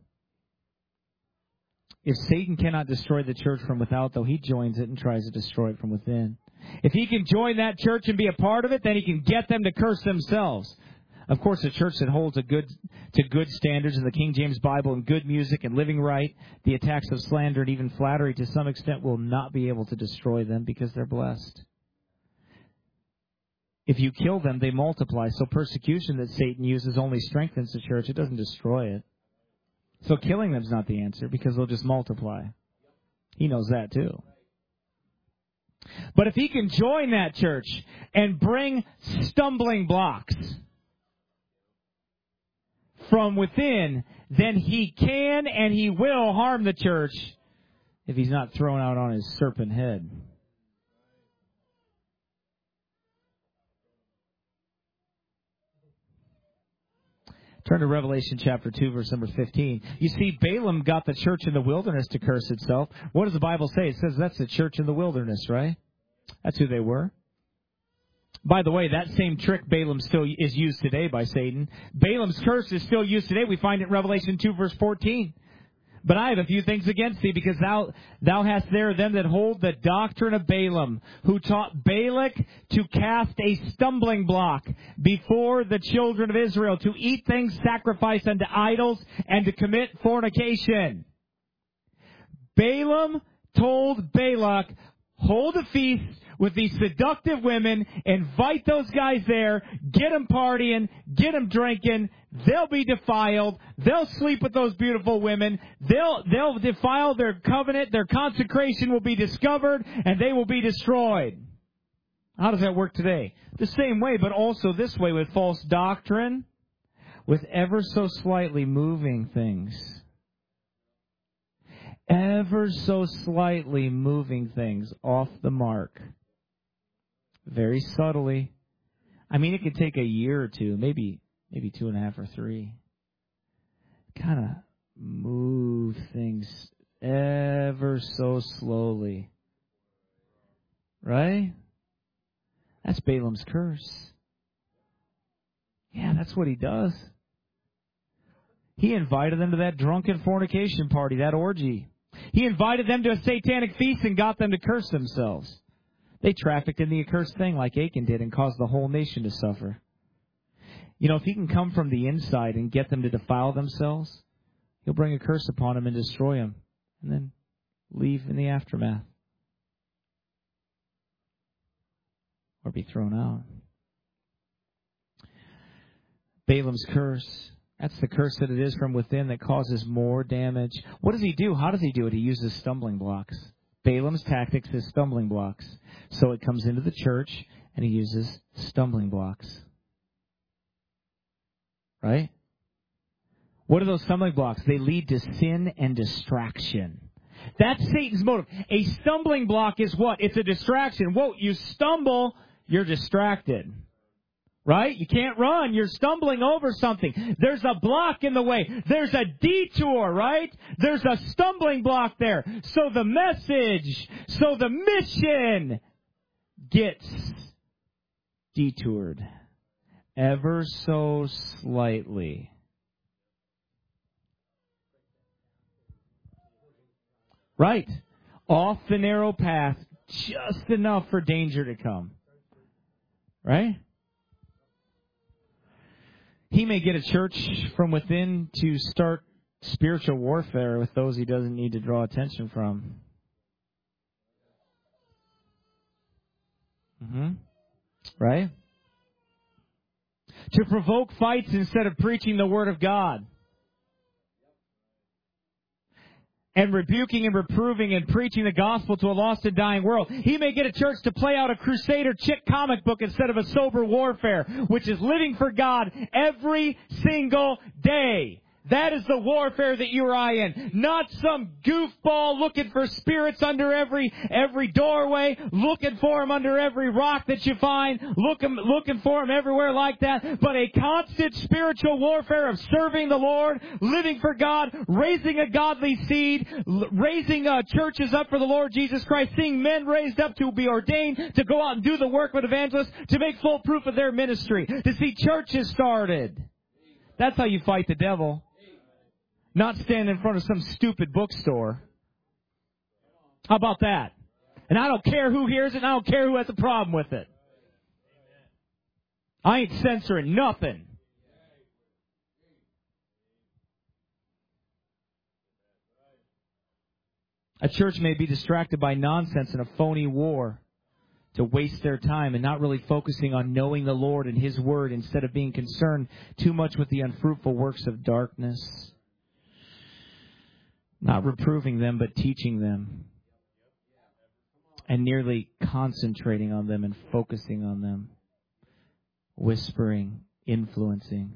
If Satan cannot destroy the church from without, though, he joins it and tries to destroy it from within. If he can join that church and be a part of it, then he can get them to curse themselves. Of course, a church that holds a good to good standards in the King James Bible and good music and living right, the attacks of slander and even flattery to some extent will not be able to destroy them because they're blessed. If you kill them, they multiply. So persecution that Satan uses only strengthens the church. It doesn't destroy it. So killing them is not the answer because they'll just multiply. He knows that too. But if he can join that church and bring stumbling blocks from within, then he can and he will harm the church if he's not thrown out on his serpent head. Turn to Revelation chapter two, verse number fifteen. You see, Balaam got the church in the wilderness to curse itself. What does the Bible say? It says that's the church in the wilderness, right? That's who they were. By the way, that same trick Balaam still is used today by Satan. Balaam's curse is still used today. We find it in Revelation two, verse fourteen. But I have a few things against thee, because thou thou hast there them that hold the doctrine of Balaam, who taught Balak to cast a stumbling block before the children of Israel, to eat things sacrificed unto idols, and to commit fornication. Balaam told Balak, hold a feast with these seductive women, invite those guys there, get them partying, get them drinking, they'll be defiled, they'll sleep with those beautiful women, they'll they'll defile their covenant, their consecration will be discovered, and they will be destroyed. How does that work today? The same way, but also this way, with false doctrine, with ever so slightly moving things. Ever so slightly moving things off the mark. Very subtly. I mean, it could take a year or two, maybe maybe two and a half or three. Kind of move things ever so slowly. Right? That's Balaam's curse. Yeah, that's what he does. He invited them to that drunken fornication party, that orgy. He invited them to a satanic feast and got them to curse themselves. They trafficked in the accursed thing like Achan did and caused the whole nation to suffer. You know, if he can come from the inside and get them to defile themselves, he'll bring a curse upon them and destroy them, and then leave in the aftermath. Or be thrown out. Balaam's curse. That's the curse that it is from within that causes more damage. What does he do? How does he do it? He uses stumbling blocks. Balaam's tactics is stumbling blocks. So it comes into the church, and he uses stumbling blocks. Right? What are those stumbling blocks? They lead to sin and distraction. That's Satan's motive. A stumbling block is what? It's a distraction. Whoa, you stumble, you're distracted. Right? You can't run. You're stumbling over something. There's a block in the way. There's a detour, right? There's a stumbling block there. So the message, so the mission gets detoured ever so slightly. Right. Off the narrow path, just enough for danger to come. Right? He may get a church from within to start spiritual warfare with those he doesn't need to draw attention from. Mm-hmm. Right? To provoke fights instead of preaching the Word of God. And rebuking and reproving and preaching the gospel to a lost and dying world. He may get a church to play out a Crusader chick comic book instead of a sober warfare, which is living for God every single day. That is the warfare that you or I in. Not some goofball looking for spirits under every every doorway, looking for them under every rock that you find, looking, looking for them everywhere like that, but a constant spiritual warfare of serving the Lord, living for God, raising a godly seed, raising uh, churches up for the Lord Jesus Christ, seeing men raised up to be ordained to go out and do the work of evangelists, to make full proof of their ministry, to see churches started. That's how you fight the devil. Not stand in front of some stupid bookstore. How about that? And I don't care who hears it, and I don't care who has a problem with it. I ain't censoring nothing. A church may be distracted by nonsense and a phony war to waste their time and not really focusing on knowing the Lord and His Word instead of being concerned too much with the unfruitful works of darkness. Not reproving them, but teaching them. And nearly concentrating on them and focusing on them. Whispering, influencing.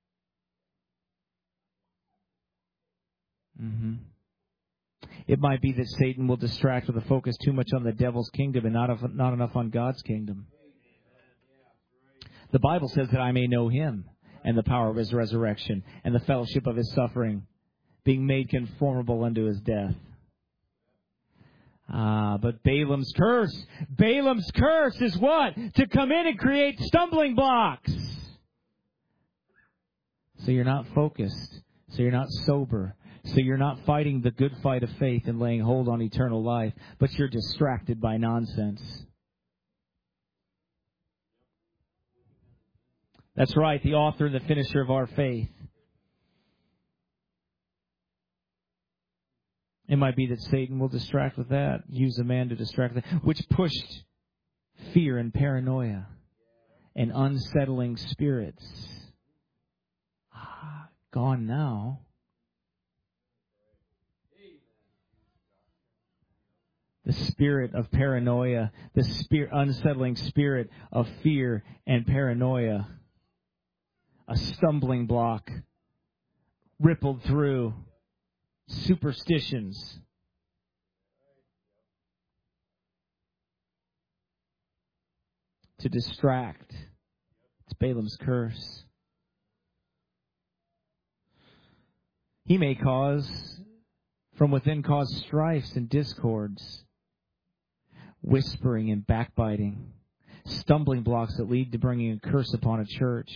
Mm-hmm. It might be that Satan will distract with a focus too much on the devil's kingdom and not, of, not enough on God's kingdom. The Bible says that I may know Him and the power of His resurrection and the fellowship of His suffering, being made conformable unto His death. Ah, but Balaam's curse, Balaam's curse is what? To come in and create stumbling blocks. So you're not focused. So you're not sober. So you're not fighting the good fight of faith and laying hold on eternal life, but you're distracted by nonsense. That's right, the author and the finisher of our faith. It might be that Satan will distract with that, use a man to distract with that, which pushed fear and paranoia and unsettling spirits. Ah, gone now. The spirit of paranoia, the spirit, unsettling spirit of fear and paranoia, a stumbling block rippled through superstitions. To distract. It's Balaam's curse. He may cause from within cause strifes and discords, whispering and backbiting, stumbling blocks that lead to bringing a curse upon a church.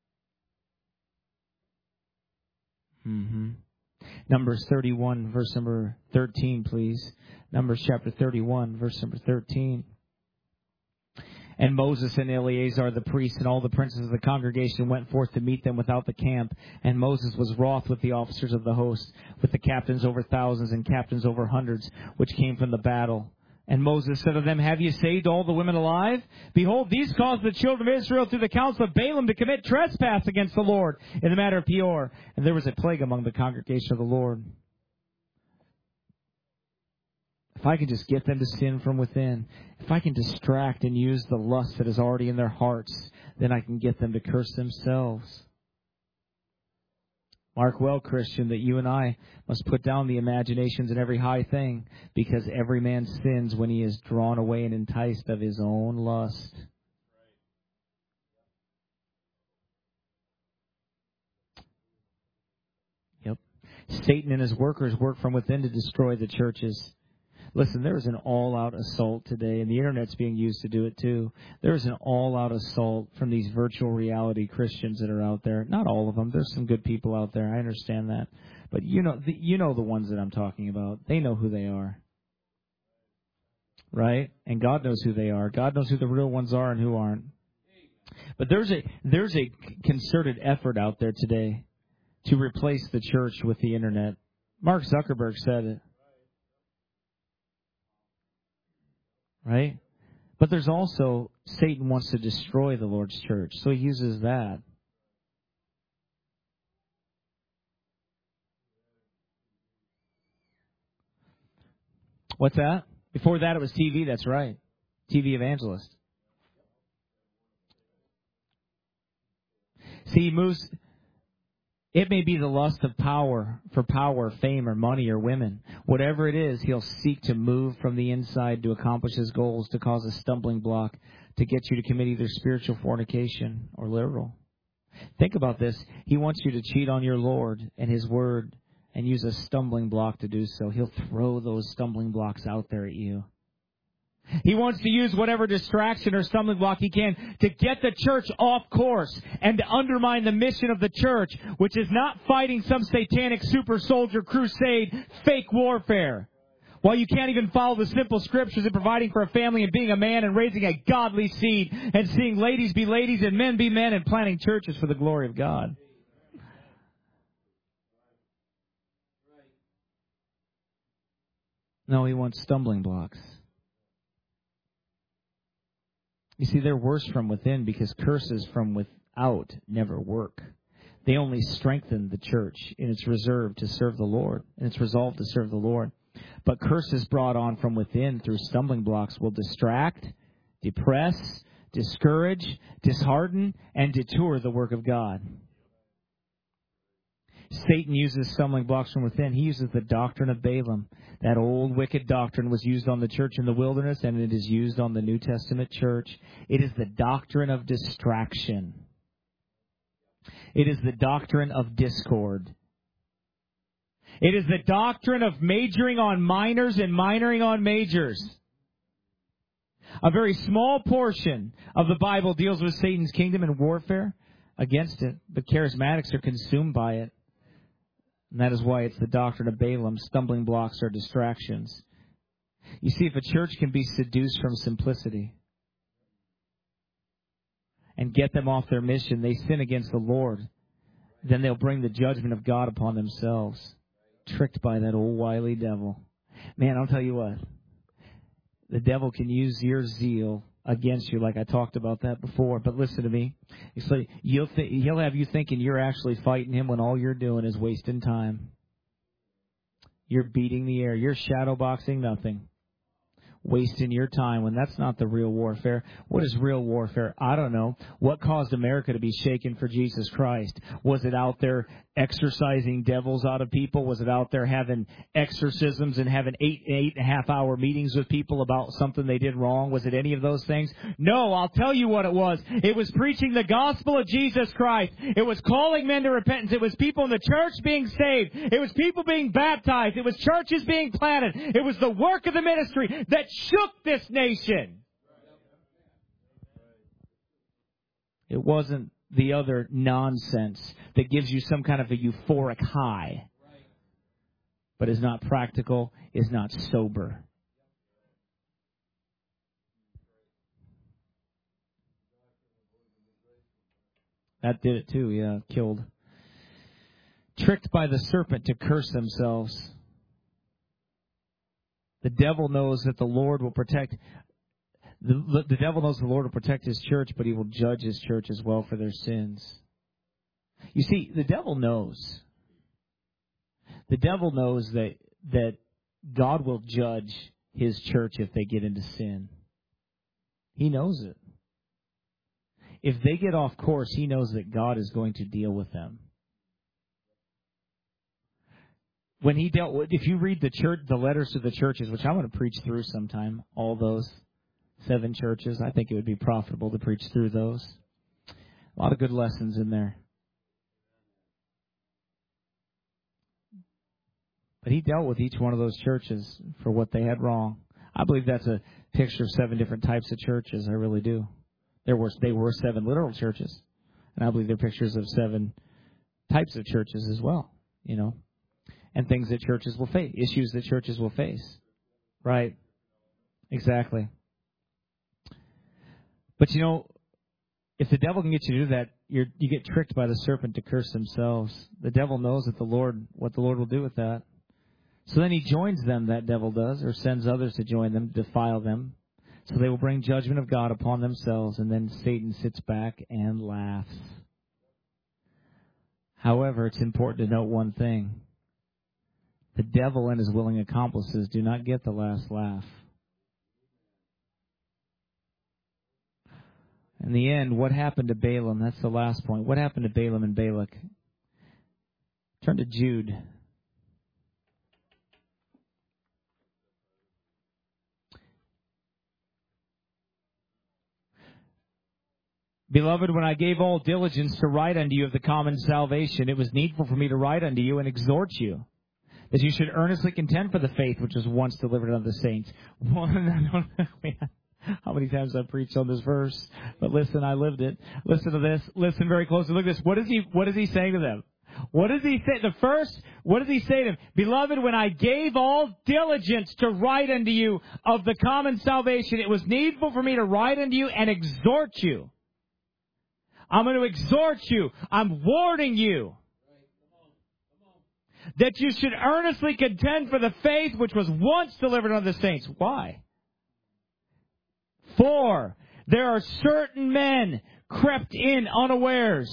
Mm-hmm. Numbers thirty-one, verse number thirteen, please. Numbers chapter thirty-one, verse number thirteen. And Moses and Eleazar the priest and all the princes of the congregation went forth to meet them without the camp. And Moses was wroth with the officers of the host, with the captains over thousands and captains over hundreds, which came from the battle. And Moses said to them, Have ye saved all the women alive? Behold, these caused the children of Israel through the counsel of Balaam to commit trespass against the Lord in the matter of Peor. And there was a plague among the congregation of the Lord. If I can just get them to sin from within, if I can distract and use the lust that is already in their hearts, then I can get them to curse themselves. Mark well, Christian, that you and I must put down the imaginations and every high thing, because every man sins when he is drawn away and enticed of his own lust. Yep. Satan and his workers work from within to destroy the churches. Listen, there is an all-out assault today, and the Internet's being used to do it too. There is an all-out assault from these virtual reality Christians that are out there. Not all of them. There's some good people out there. I understand that. But you know, the, you know the ones that I'm talking about. They know who they are. Right? And God knows who they are. God knows who the real ones are and who aren't. But there's a there's a concerted effort out there today to replace the church with the Internet. Mark Zuckerberg said it. Right? But there's also, Satan wants to destroy the Lord's church, so he uses that. What's that? Before that it was T V, that's right. T V evangelist. See, he moves... It may be the lust of power, for power, fame, or money, or women. Whatever it is, he'll seek to move from the inside to accomplish his goals, to cause a stumbling block, to get you to commit either spiritual fornication or literal. Think about this. He wants you to cheat on your Lord and His Word and use a stumbling block to do so. He'll throw those stumbling blocks out there at you. He wants to use whatever distraction or stumbling block he can to get the church off course and to undermine the mission of the church, which is not fighting some satanic super soldier crusade, fake warfare. While you can't even follow the simple scriptures in providing for a family and being a man and raising a godly seed and seeing ladies be ladies and men be men and planting churches for the glory of God. No, he wants stumbling blocks. You see, they're worse from within because curses from without never work. They only strengthen the church in its reserve to serve the Lord, and its resolve to serve the Lord. But curses brought on from within through stumbling blocks will distract, depress, discourage, dishearten, and detour the work of God. Satan uses stumbling blocks from within. He uses the doctrine of Balaam. That old wicked doctrine was used on the church in the wilderness, and it is used on the New Testament church. It is the doctrine of distraction. It is the doctrine of discord. It is the doctrine of majoring on minors and minoring on majors. A very small portion of the Bible deals with Satan's kingdom and warfare against it, but charismatics are consumed by it. And that is why it's the doctrine of Balaam. Stumbling blocks are distractions. You see, if a church can be seduced from simplicity and get them off their mission, they sin against the Lord, then they'll bring the judgment of God upon themselves, tricked by that old wily devil. Man, I'll tell you what. The devil can use your zeal against you, like I talked about that before. But listen to me. It's like you'll th- he'll have you thinking you're actually fighting him when all you're doing is wasting time. You're beating the air. You're shadowboxing nothing. wasting your time when that's not the real warfare. What is real warfare? I don't know. What caused America to be shaken for Jesus Christ? Was it out there exorcising devils out of people? Was it out there having exorcisms and having eight, eight and a half hour meetings with people about something they did wrong? Was it any of those things? No, I'll tell you what it was. It was preaching the gospel of Jesus Christ. It was calling men to repentance. It was people in the church being saved. It was people being baptized. It was churches being planted. It was the work of the ministry that shook this nation. It wasn't the other nonsense that gives you some kind of a euphoric high, but is not practical, is not sober. That did it too, yeah, killed. Tricked by the serpent to curse themselves. The devil knows that the Lord will protect... The, the devil knows the Lord will protect His church, but He will judge His church as well for their sins. You see, the devil knows. The devil knows that that God will judge His church if they get into sin. He knows it. If they get off course, He knows that God is going to deal with them. When He dealt with, if you read the church, the letters to the churches, which I'm going to preach through sometime, all those seven churches, I think it would be profitable to preach through those. A lot of good lessons in there. But He dealt with each one of those churches for what they had wrong. I believe that's a picture of seven different types of churches. I really do. There were they were seven literal churches, and I believe they're pictures of seven types of churches as well. You know, and things that churches will face, issues that churches will face. Right? Exactly. But you know, if the devil can get you to do that, you're, you get tricked by the serpent to curse themselves. The devil knows that the Lord, what the Lord will do with that. So then he joins them, that devil does, or sends others to join them, defile them. So they will bring judgment of God upon themselves, and then Satan sits back and laughs. However, it's important to note one thing. The devil and his willing accomplices do not get the last laugh. In the end, what happened to Balaam? That's the last point. What happened to Balaam and Balak? Turn to Jude. Beloved, when I gave all diligence to write unto you of the common salvation, it was needful for me to write unto you and exhort you, that you should earnestly contend for the faith which was once delivered unto the saints. How many times I've preached on this verse? But listen, I lived it. Listen to this. Listen very closely. Look at this. What is he, what is he saying to them? What does he say? The first, what does he say to them? Beloved, when I gave all diligence to write unto you of the common salvation, it was needful for me to write unto you and exhort you. I'm going to exhort you. I'm warning you that you should earnestly contend for the faith which was once delivered unto the saints. Why? For there are certain men crept in unawares.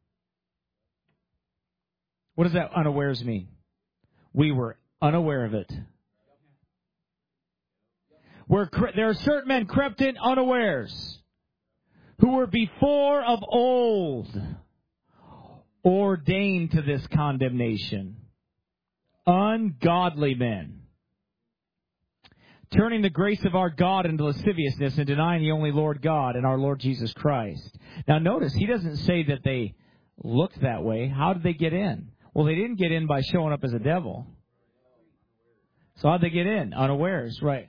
What does that unawares mean? We were unaware of it. We're cre- there are certain men crept in unawares, who were before of old ordained to this condemnation. Ungodly men, turning the grace of our God into lasciviousness and denying the only Lord God and our Lord Jesus Christ. Now notice, he doesn't say that they looked that way. How did they get in? Well, they didn't get in by showing up as a devil. So how'd they get in? Unawares, right.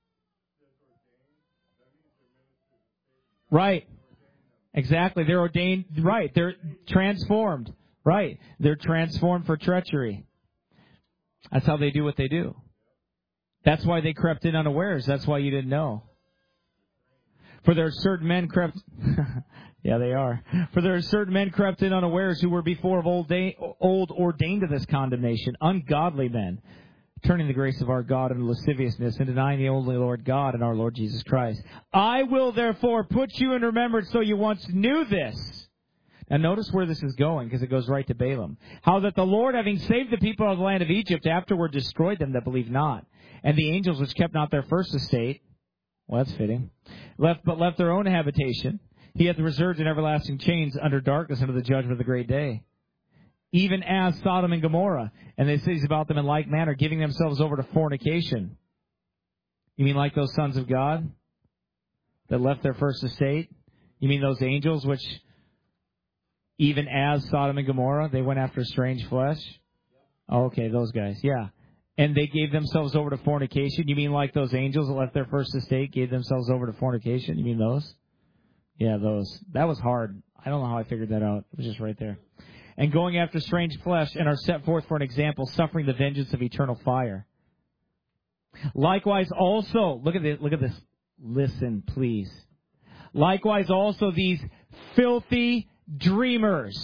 Right. Exactly. They're ordained, right. They're transformed. Right. They're transformed for treachery. That's how they do what they do. That's why they crept in unawares. That's why you didn't know. For there are certain men crept... yeah, they are. For there are certain men crept in unawares who were before of old, day, old ordained to this condemnation. Ungodly men, turning the grace of our God into lasciviousness and denying the only Lord God and our Lord Jesus Christ. I will therefore put you in remembrance so you once knew this. Now notice where this is going, because it goes right to Balaam. How that the Lord, having saved the people of the land of Egypt, afterward destroyed them that believed not. And the angels which kept not their first estate, Well, that's fitting. Left, but left their own habitation. He hath reserved in everlasting chains under darkness under the judgment of the great day. Even as Sodom and Gomorrah, and the cities about them in like manner, giving themselves over to fornication. You mean like those sons of God that left their first estate? You mean those angels which, even as Sodom and Gomorrah, they went after strange flesh? Oh, okay, those guys, yeah. And they gave themselves over to fornication? You mean like those angels that left their first estate, gave themselves over to fornication? You mean those? Yeah, those. That was hard. I don't know how I figured that out. It was just right there. And going after strange flesh, and are set forth for an example, suffering the vengeance of eternal fire. Likewise also, look at this, look at this. Listen, please. Likewise also these filthy dreamers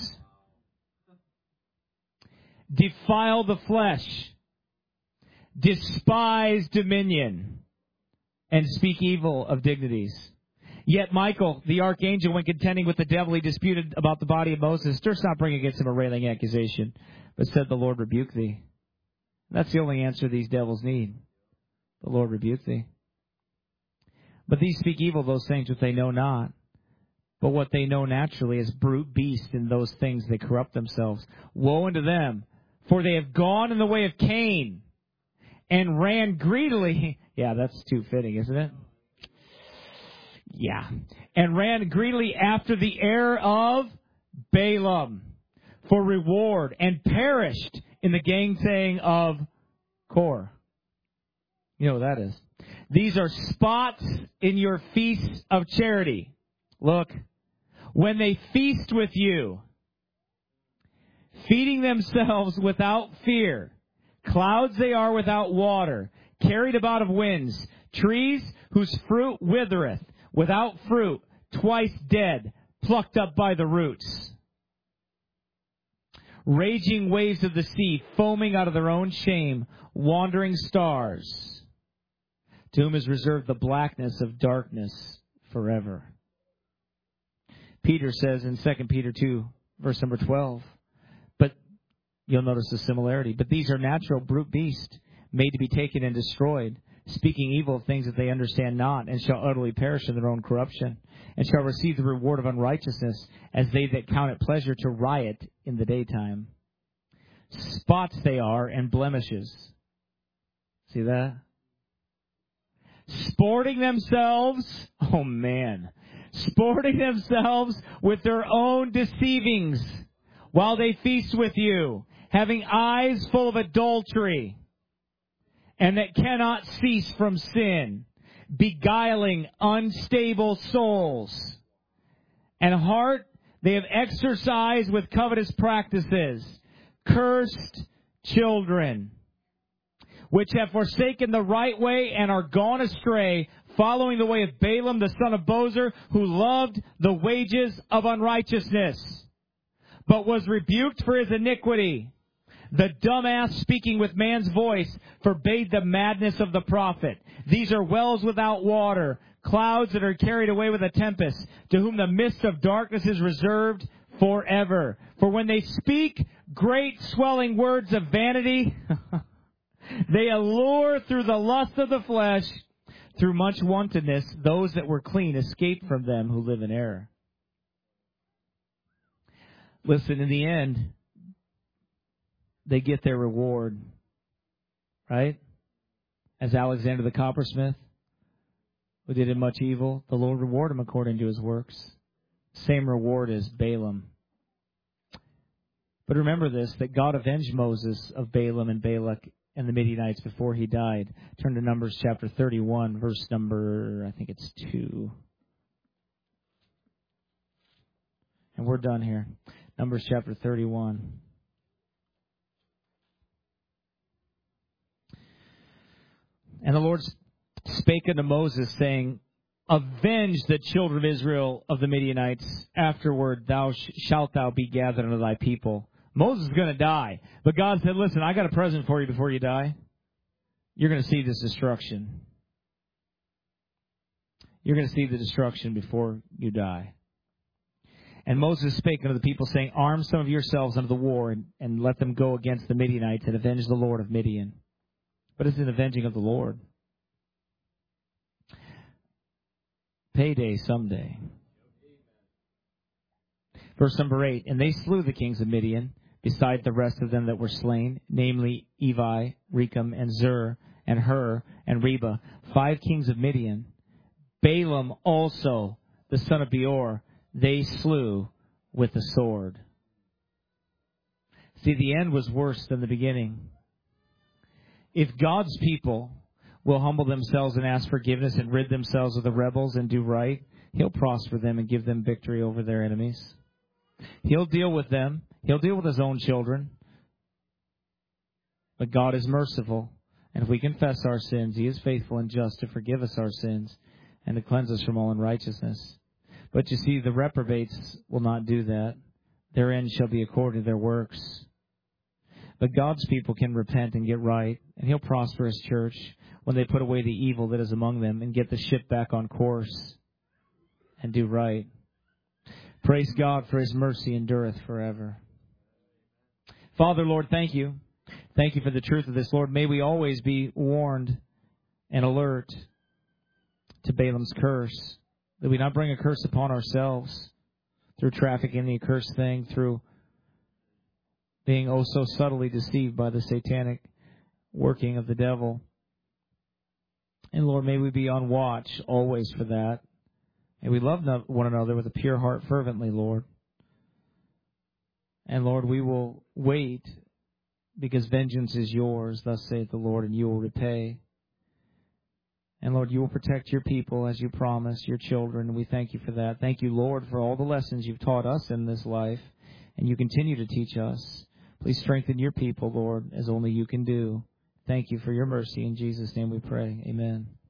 defile the flesh, despise dominion, and speak evil of dignities. Yet Michael, the archangel, when contending with the devil, he disputed about the body of Moses, durst not bring against him a railing accusation, but said, the Lord rebuke thee. That's the only answer these devils need. The Lord rebuke thee. But these speak evil of those things which they know not. But what they know naturally is brute beast, in those things they corrupt themselves. Woe unto them, for they have gone in the way of Cain, and ran greedily. Yeah, that's too fitting, isn't it? Yeah. And ran greedily after the heir of Balaam for reward, and perished in the gainsaying of Kor. You know what that is. These are spots in your feasts of charity. Look, when they feast with you, feeding themselves without fear, clouds they are without water, carried about of winds, trees whose fruit withereth, without fruit, twice dead, plucked up by the roots. Raging waves of the sea, foaming out of their own shame, wandering stars, to whom is reserved the blackness of darkness forever. Peter says in Second Peter two, verse number twelve, but you'll notice the similarity, but these are natural brute beasts, made to be taken and destroyed, speaking evil of things that they understand not, and shall utterly perish in their own corruption, and shall receive the reward of unrighteousness, as they that count it pleasure to riot in the daytime. Spots they are, and blemishes. See that? Sporting themselves, oh man, sporting themselves with their own deceivings, while they feast with you, having eyes full of adultery, and that cannot cease from sin, beguiling unstable souls. And heart they have exercised with covetous practices, cursed children, which have forsaken the right way and are gone astray, following the way of Balaam the son of Bozer, who loved the wages of unrighteousness, but was rebuked for his iniquity. The dumbass speaking with man's voice forbade the madness of the prophet. These are wells without water, clouds that are carried away with a tempest, to whom the mist of darkness is reserved forever. For when they speak great swelling words of vanity, they allure through the lust of the flesh, through much wantonness, those that were clean escape from them who live in error. Listen, in the end, they get their reward, right? As Alexander the coppersmith, who did him much evil, the Lord reward him according to his works. Same reward as Balaam. But remember this, that God avenged Moses of Balaam and Balak and the Midianites before he died. Turn to Numbers chapter thirty-one, verse number, I think it's two. And we're done here. Numbers chapter thirty-one. And the Lord spake unto Moses, saying, avenge the children of Israel of the Midianites. Afterward thou sh- shalt thou be gathered unto thy people. Moses is going to die. But God said, listen, I got a present for you before you die. You're going to see this destruction. You're going to see the destruction before you die. And Moses spake unto the people, saying, arm some of yourselves unto the war, and, and let them go against the Midianites, and avenge the Lord of Midian. But it's an avenging of the Lord. payday someday. Verse number eight, and they slew the kings of Midian, beside the rest of them that were slain, namely Evi, Rechem, and Zur, and Hur, and Reba, five kings of Midian. Balaam also, the son of Beor, they slew with the sword. See, the end was worse than the beginning. If God's people will humble themselves and ask forgiveness and rid themselves of the rebels and do right, He'll prosper them and give them victory over their enemies. He'll deal with them. He'll deal with His own children. But God is merciful. And if we confess our sins, He is faithful and just to forgive us our sins and to cleanse us from all unrighteousness. But you see, the reprobates will not do that. Their end shall be according to their works. But God's people can repent and get right, and He'll prosper His church when they put away the evil that is among them and get the ship back on course and do right. Praise God, for His mercy endureth forever. Father, Lord, thank You. Thank You for the truth of this, Lord. May we always be warned and alert to Balaam's curse, that we not bring a curse upon ourselves through trafficking the accursed thing, through being oh so subtly deceived by the satanic working of the devil. And Lord, may we be on watch always for that. May we love one another with a pure heart fervently, Lord. And Lord, we will wait, because vengeance is Yours, thus saith the Lord, and You will repay. And Lord, You will protect Your people as You promised, Your children, and we thank You for that. Thank You, Lord, for all the lessons You've taught us in this life, and You continue to teach us. Please strengthen Your people, Lord, as only You can do. Thank You for Your mercy. In Jesus' name we pray. Amen.